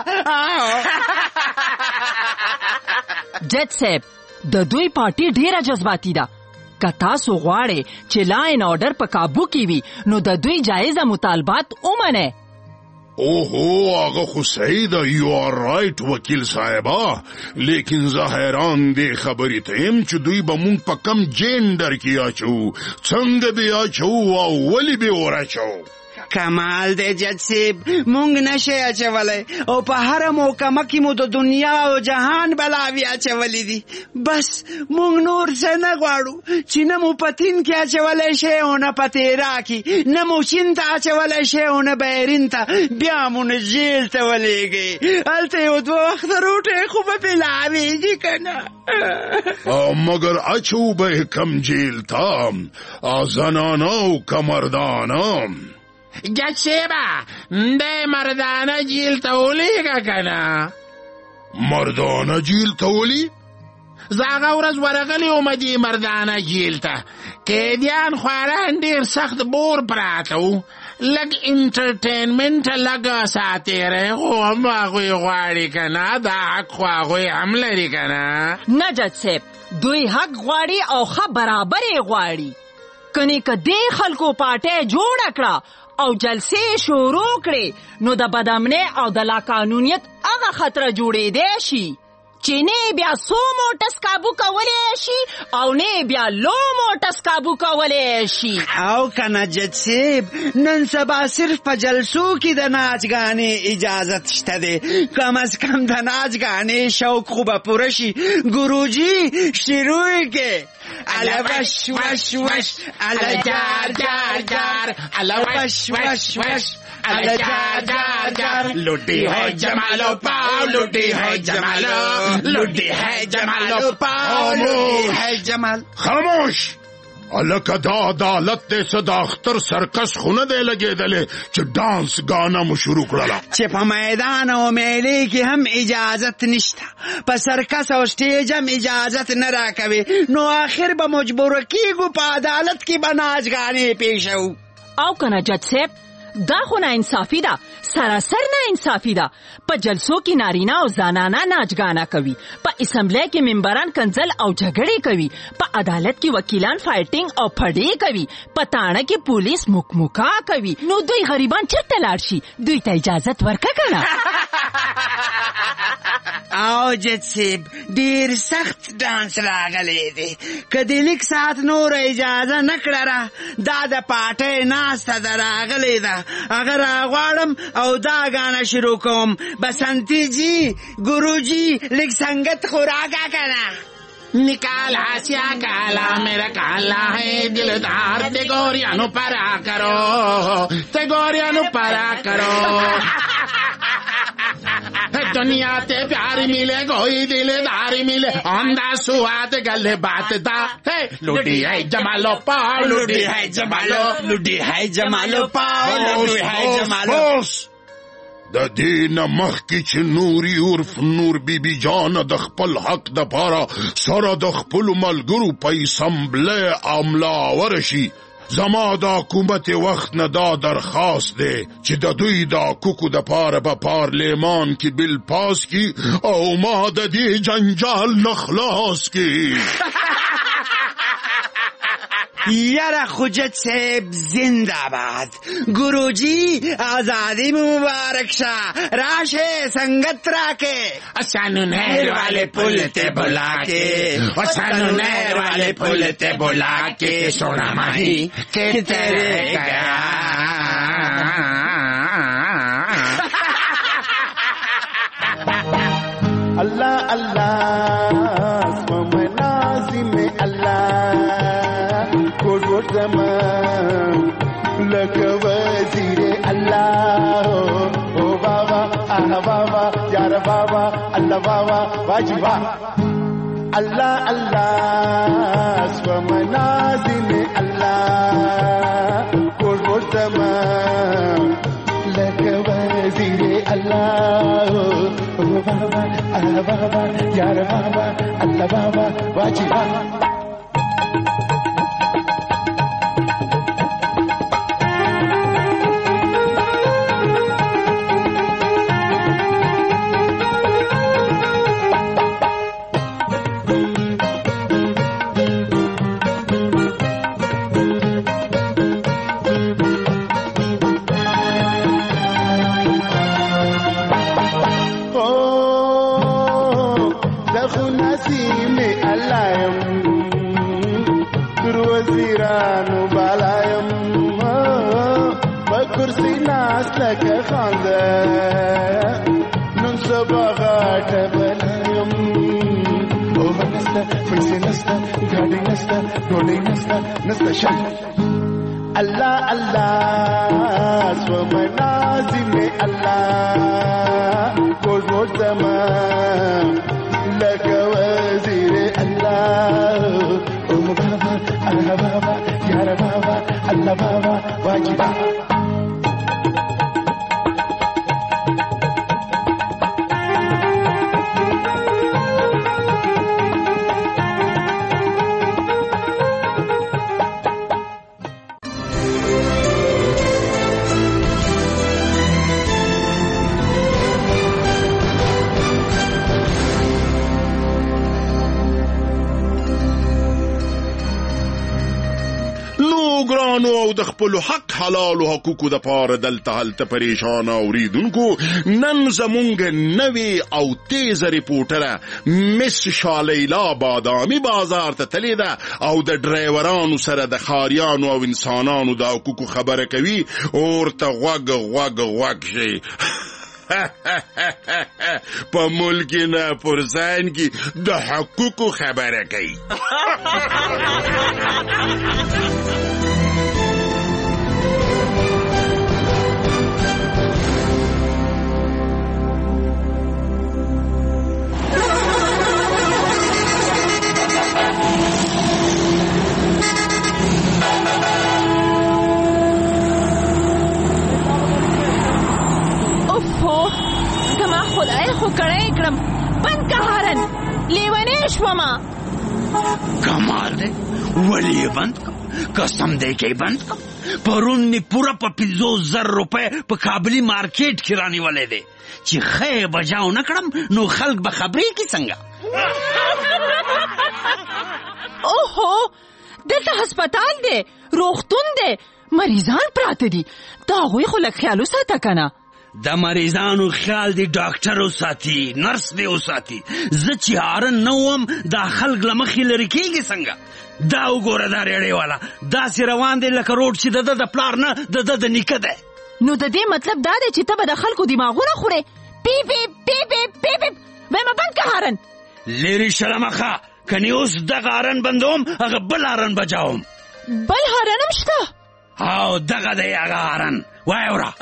جج صاحب د دوی پارټي ډیره جذباتي ده. که تاسو غواړئ چې لاین آرډر په کابو کې وي نو د دوی جایزه مطالبات ومنئ. اوهو هغه خو صحیح ده یو آر رایټ وکیل صاحبه لیکن زه حیران دې خبرې ته یم چې دوی به مونږ په کم جینډر کې اچو څنګه به اچو او ولې به ور کمال دی جج صاحب مونږ نشي اچولی او په هره محکمه کې مو د دنیا او جهان بلاوي اچولی دي. بس مونږ نور څه نه غواړو چې نه مو په تین کې اچولی شي او نه په تیرا کې نه مو چین ته اچولی شي او نه بحرین ته بیا مو نه جیل ته ولېږئ. هلته یو دوه وخته روټۍ خو به بلاوېږي که نه. مګر اچو به کم جیل ته زنانه او که مردانه؟ جج صاحبه د مردانه جیل ته ولیږه که نه؟ مردانه جیل ته ولی؟ زه هغه ورځ ورغلی وم دې مردانه جیل ته قیدیان خواران ډېر سخت بور پراته وو. لږ انټرټینمنټ لږ ساتیری خو هم هغوی غواړي که نه دا حق خو هغوی هم لري که نه؟ نه جج صاحب دوی حق غواړي او ښه برابر یې غواړي. کنې که دې خلکو پارټۍ جوړه کړه او جلسې شروع کړې نو د بدامنۍ او د لاقانونیت هغه خطره جوړېدی شي. چې نه بیا سو موټس کابو کولی شي او نه بیا لو موټس کابو کولی شي. او کنه جج صاحب نن سبا صرف په جلسو کې د ناچ غانې اجازت شته دی. کم از کم د ناچ غانې شوق خو به پوره شي. ګروجي شروع کې الا وش وش وش الا جار جار جار الا وش وش وش الا جار جار جار لوٹی ہے جمالو پاؤ لوٹی ہے جمالو لوٹی ہے جمالو پاؤ لوٹی ہے جمال. خاموش الکه دا عدالت دی څه د اختر سرکس خو نه دی لګېدلی چې ډانس ګانا مو شروع کړله چې په میدان او میلې کې هم اجازت نشته په سرکس او سټیج هم اجازت نه راکوي نو آخر به مجبوره کیږو په عدالت کې به ناچ ګانې پیښو. او کنه جج صاحب دا خو نا انصافی ده سراسر نا انصافی ده. په جلسو کې نارینه او زنانه ناچ ګانا کوي په اسمبلی کې ممبران کنزل او جګړې کوي په عدالت کې وکیلان فایټینګ او پړې کوي په تاڼه کې پولیس مکمکا کوي. نو دوی غریبان چرته لاړ شي دوی ته اجازت ورکه کنه. او جج صاحب ډیر سخت ډانس راغلی دی که د لیک ساعت نور اجازه نه کړه دا د پاټۍ ناسته ده راغلی ده هغه راغواړم او دا ګانه شروع کوم. بسنتی جی گرو جی لیک سنگت خوراکا کرنا نکالا سیا کالا میرا کالا ہے دلدار تے گوریانو پرا کرو تے گوریانو پرا کرو دنیا تے پیاری ملے کوئی دلداری ملے آمدہ سواد گلے بات دا لوٹی ہے جمالو پاؤ لوٹی ہے جمالو لوٹی ہے جمالو پاؤ لوٹی ہے جمالو. د دې نه مخکې چې نوري عرف نور بیبي جانه د خپل حق دپاره سره د خپلو ملګرو په اسمبلی املاوره شي زما د حکومت وخت نه دا درخواست دی چې د دوی د حقوقو دپاره په پارلمان کې بل پاس کی او ما د دې جنجال نه خلاص کی. یاره خوجت صاحب زنده باد. گروجی آزادی مبارک شا راشه سنگت راکے سانو نہر والے پل تے بلا کے سانو نہر والے پل تے بلا کے سونا ماہی کہ تیرے گیا. اللہ اللہ سوم نازم اللہ زمان لك وزير الله او بابا انا بابا يا بابا الله بابا واجبا الله الله اسم منازل الله كل زمان لك وزير الله او بابا انا بابا يا بابا الله بابا واجبا. وزیرانو بالایم بکرسی ناس لکه خانده نن سبا غاټه بلایم اوبه نسته پیسې نسته ګاډی نسته ډوډۍ نسته نسته شم الله الله سوم نازم الله ګوډ ګوډ زمان لکه وزیر الله بابا الله بابا يا بابا الله بابا واجبا. د خپل حق حلال حقوقو د پاره دلته هلته پریشان اوریدونکو نن زمونږ نوی او تیز ریپورټره مس شالیلا بادامي بازار ته تللی ده او د ډرایورانو سره د ښاریانو او انسانانو د حقوقو خبره کوي ورته غوږ شي په ملک نه پرسان کې د حقوقو خبره کوي. خو کړی کړم بند که هارن لیونی شوما. کمال دی ولی یې بند کم قسم دی که یې بند کم. پرون می پوره په 50,000 روپۍ په کابلي مارکیټ کې رانیولی دی چې ښه یې بجاو نه کړم نو خلک به خبرېږي څنګه. اوهو دلته هسپتال دی روغتون دی مریضان پراته دي د هغوی خو لږ خیال وساته که نه. د مریضانو خیال دی ډاکټر وساتي نرس دی وساتي. زه چې هارن نه وم دا خلک له مخې لرې کېږي څنګه. دا وګوره دا ریړۍ والا داسې روان دی لکه روډ چې د ده د پلار نه د ده د نیکه دی. نو د دې مطلب دا دی چې ته به د خلکو دماغونه خورې. پیپ وایم بند که هارن لرې شه له مخه کنې اوس دغه هارن بندوم هغه بل هارن بجاوم. بل هارن هم شته او دغه دی هغه هارن وای اورا.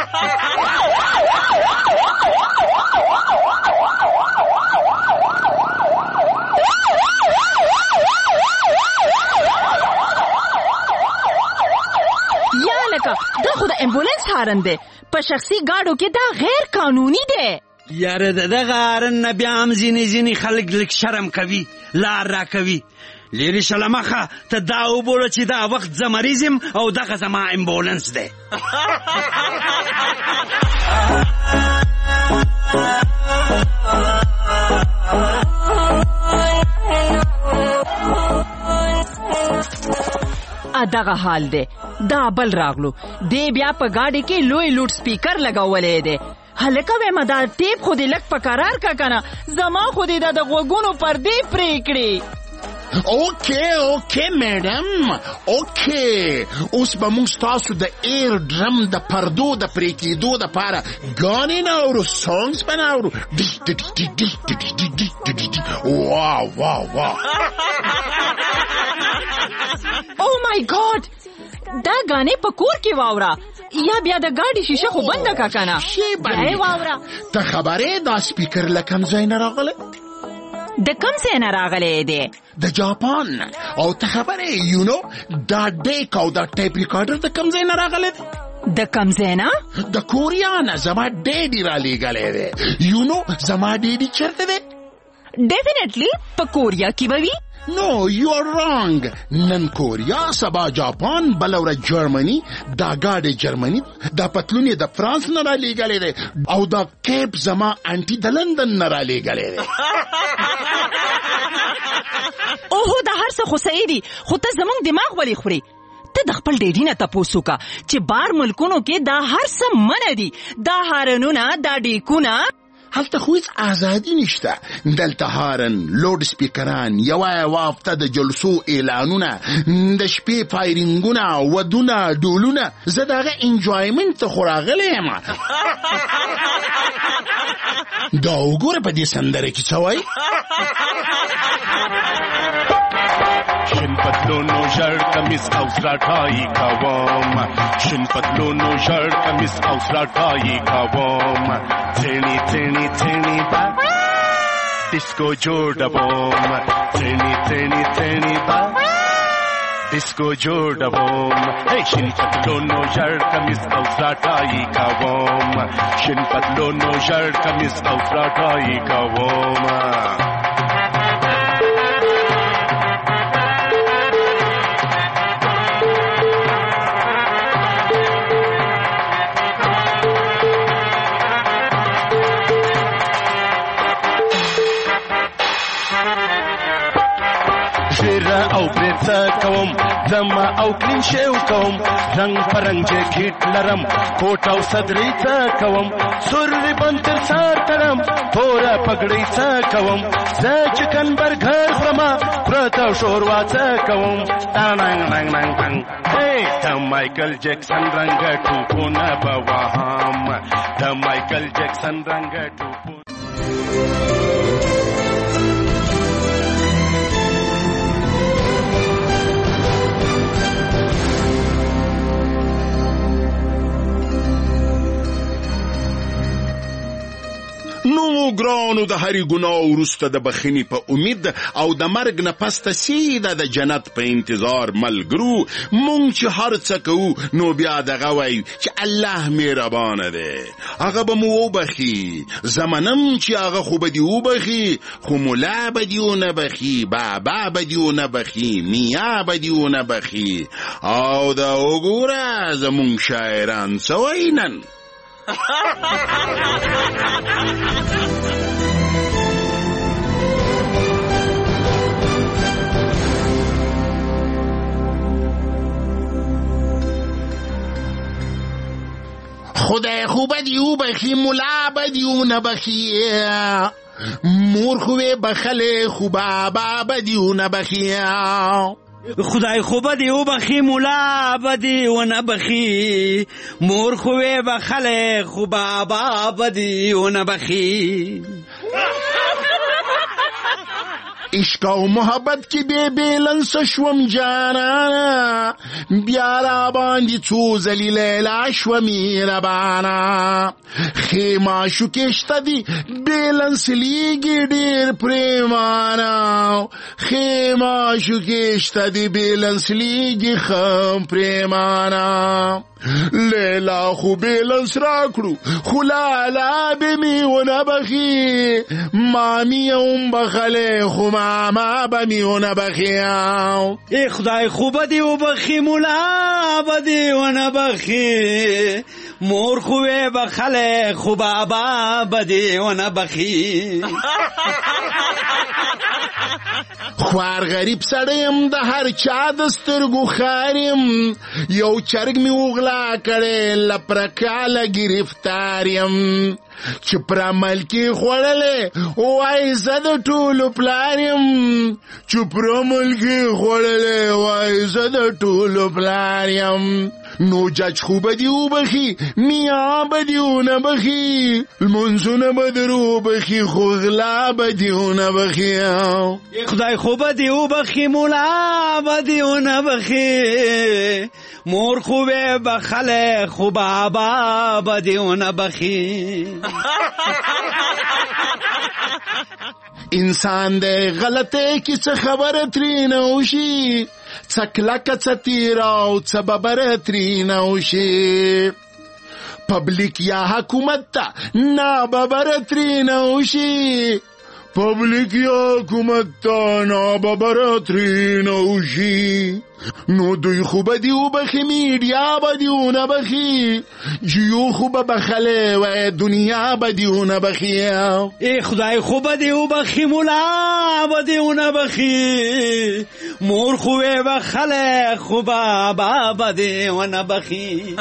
یا لکه دا خو د امبولانس هارن دی په شخصي ګاډو کې دا غیر قانوني دی. یاره د دغه هارن نه بیا هم ځینې خلک لږ شرم کوي لار را کوي. لیرې شه له مخه ته دا وبوله چې دا وخت زه مریض یم او دغه زما امبولانس دی. دغه حال دی دا بل راغلو دی بیا په ګاډي کې لوی لوډ سپیکر لګولی دی. هلکه وایم دا ټیپ خو دې لږ په قرار که کنه زما خو دې د غوږونو پردې پرې کړې. اوکې میډم اوکې اوس به موږ ستاسو د ایر ډرم د پردو د پرې کېدو دپاره ګانې نه اورو سانګز به نه اورو. واو او مای ګاډ دا غانې په کور کې واوره یا بیا د ګاډي شیشه خو بنده کا کنه بیا واوره. ته خبرې دا سپیکر له کوم ځای نه راغلی؟ د کوم ځای نه راغلی دی؟ د جاپان نه. او ته خبرې یو نو دا ډیک او دا ټیپ ریکارډر د کوم ځای نه راغلی دی؟ د کوم ځای نه؟ د کوریا نه. زما ډیډي رالیږلی دی. یو نو زما ډیډي چېرته دی؟ ډیفینیټلی په کوریا کې به وي. No, you are wrong. نن کوریا سبا جاپان بله ورځ جرمني دا ګاډی جرمني دا پتلون د فرانس نه رالیږلی دی او دا کیپ زما انټي د لندن نه رالیږلی دی. اوهو دا هر څه خو صحیح دي خو ته زموږ دماغ ولې خورې؟ ته د خپل ډیډي نه تپوس وکړه چې بار ملکونو کې دا هر څه منع دي. دا هارنونه دا ډیکونه هلته خو هیڅ ازادي نشته. دلته هارن لوډ سپیکران یوه هفته د جلسو اعلانونه د شپې فایرینګونه ودونه ډولونه. زه د هغه انجوایمنټ ته خو راغلی یم. دا وګوره په دې سندره کې څه وایي. شن پتلونو ژړ کمیس او سراټایي کوم شن پتلونو ژړ کمیس او سراټایي کوم څېړني څېړني څېړني با ډیسکو جوړوم څېړني څېړني څېړني با ډیسکو جوړوم شن پتلونو ژړ کمیس او سراټایي کوم شن پتلونو ژړ کمیس او سراټایي کوم. او برید څه کوم زما او کلین شیو کوم رنگ پرنګ جیکټ لرم کوټ او صدرې څه کوم سور ریبن تر سر تړم تور پګړۍ څه کوم زه چکن برګر خورم پرته شوروا څه کوم تاننګ ننګ ننګ ننګ د مایکل جکسن رنګ ټوپونه به وهم د مایکل جکسن رنګ ټوپونه نو ګرانو د هرې ګناه وروسته د بخښنې په امید او د مرګ نه پسته سیده د جنت په انتظار ملګرو مونږ چې هر څه کوو نو بیا دغه وایو چې الله مهربانه دی هغه به مو وبخي زه منم چې هغه خو به دې وبخي خو ملا به دې ونه بخي بابا به دې ونه بخي میا به دې ونه بخي او دا وګوره زمونږ شاعران څه وایي نن خدای خوب دیو بخی ملا بدیو نبخی مور خوبه بخله خوبا بابا دیو نبخی خدای خوب دیو بخی ملا بدیو نبخی مور خوبه بخله خوبا بابا دیو نبخی عشق او محبت کی بے بیلن سشوم جانا بیارا باندی چو زلی لیلا شومی ربانا خیما شکشتا دی بیلن سلیگی دیر پریمانا خیما شکشتا دی بیلن سلیگی خم پریمانا لیلا خو بیلنس راکڑو خلالا بمی و نبخی مامی ام بخله خو ماما بمی و نبخی ای خدای خوب دی و بخی ملا بدی و نبخی مور خوبه بخله خو بابا بدی و نبخی خوار غریب سړیم د هر چا د سترګو خاریم یو چرګ می وغلا کړي لپرکاله گرفتاریم چې پر عمل کې خوړلې وای زه د ټولو پلاریم چې پر عمل کې خوړلې وای زه د ټولو پلاریم نو جج خوب دی وبخي میا بدیونه بخي المنزونه بدرو بخي خو غلا بدیونه بخي خدای خوب دی وبخي مولا بدیونه بخي مور خوبه بخله خو بابا بدیونه بخي انسان دې غلطه کی څه خبره ترې نه وشي څکلکه څه تیرا او څه ببره ترې نه وشي پبلیک یا حکومت ته نه ببره ترې نه وشي پبلیک یا حکومت ته نه ببره ترې نه وشي نو دوی خوب دی وبخي میډیا بدیونه بخي جیو خوب بخله و دنیا بدیونه بخي ای خدای خوب دی وبخي مولا بدیونه بخي مور خوبه بخله خوب بابا بدیونه بخي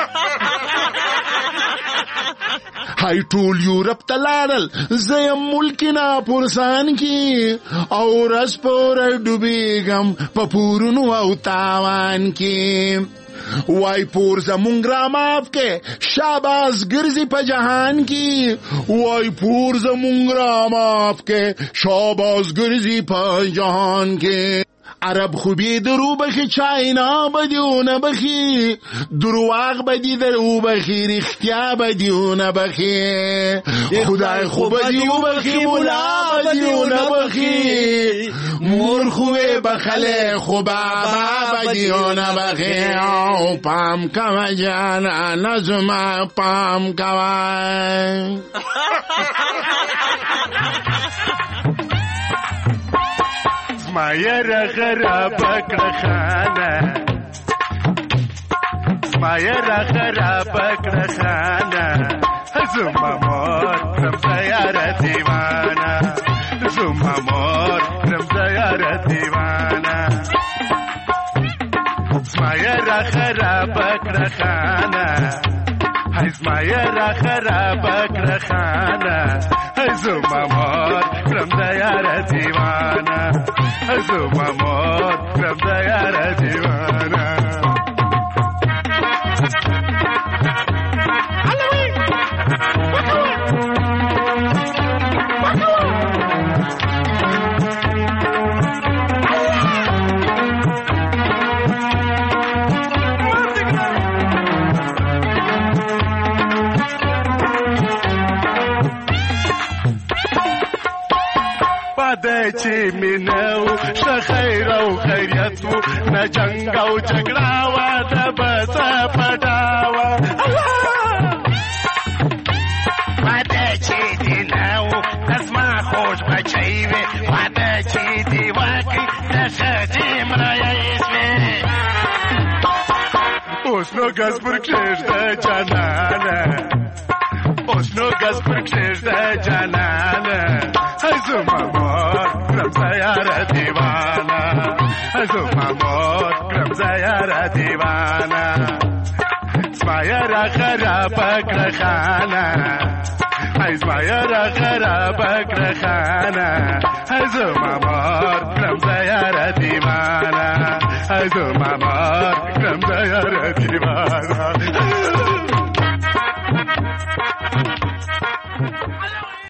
های ټول یورپ ته لاړل زه یم ملک ناپرسان کی او رس پور ډوبېږم په پورونو او تاوان کی وای پور زمونږ را معاف کې شاباز ګرځي په جهان کی وای پور زمونږ را معاف کې شاباز ګرځي په جهان کی عرب خوبی درو بخی چاینا بدیونه بخی درواغ بدی درو بخی رختیا بدیونه بخی خدای خوب دیو بخی مولا بدیونه بخی مور خوبه بخله خوب بابا بدیونه بخی پام کوا جانا نظم پام کوا مایر غراب کړخانه مایر غراب کړخانه زما مور تم تیار دیوانه زما مور تم تیار دیوانه زما خراب کړه خانه زما مور کړم د یار دیوانه زما مور کړم د یار دیوانه چې مینو شخیر او خیریت وو نه جنگ او جګړه وا د بس پټاوا واده چې دینو اسما خوش بچي وي واده چې دی واکي د شته مرایس وي اوس نو ګس پر کېږ د جانانه اوس نو ګس پر کېږ د جانانه زما مور کړم زیار دیوانه زما مور کړم زیار دیوانه زما یار خراب کړه خانه زما یار خراب کړه خانه زما مور کړم زیار دیوانه زما مور کړم زیار دیوانه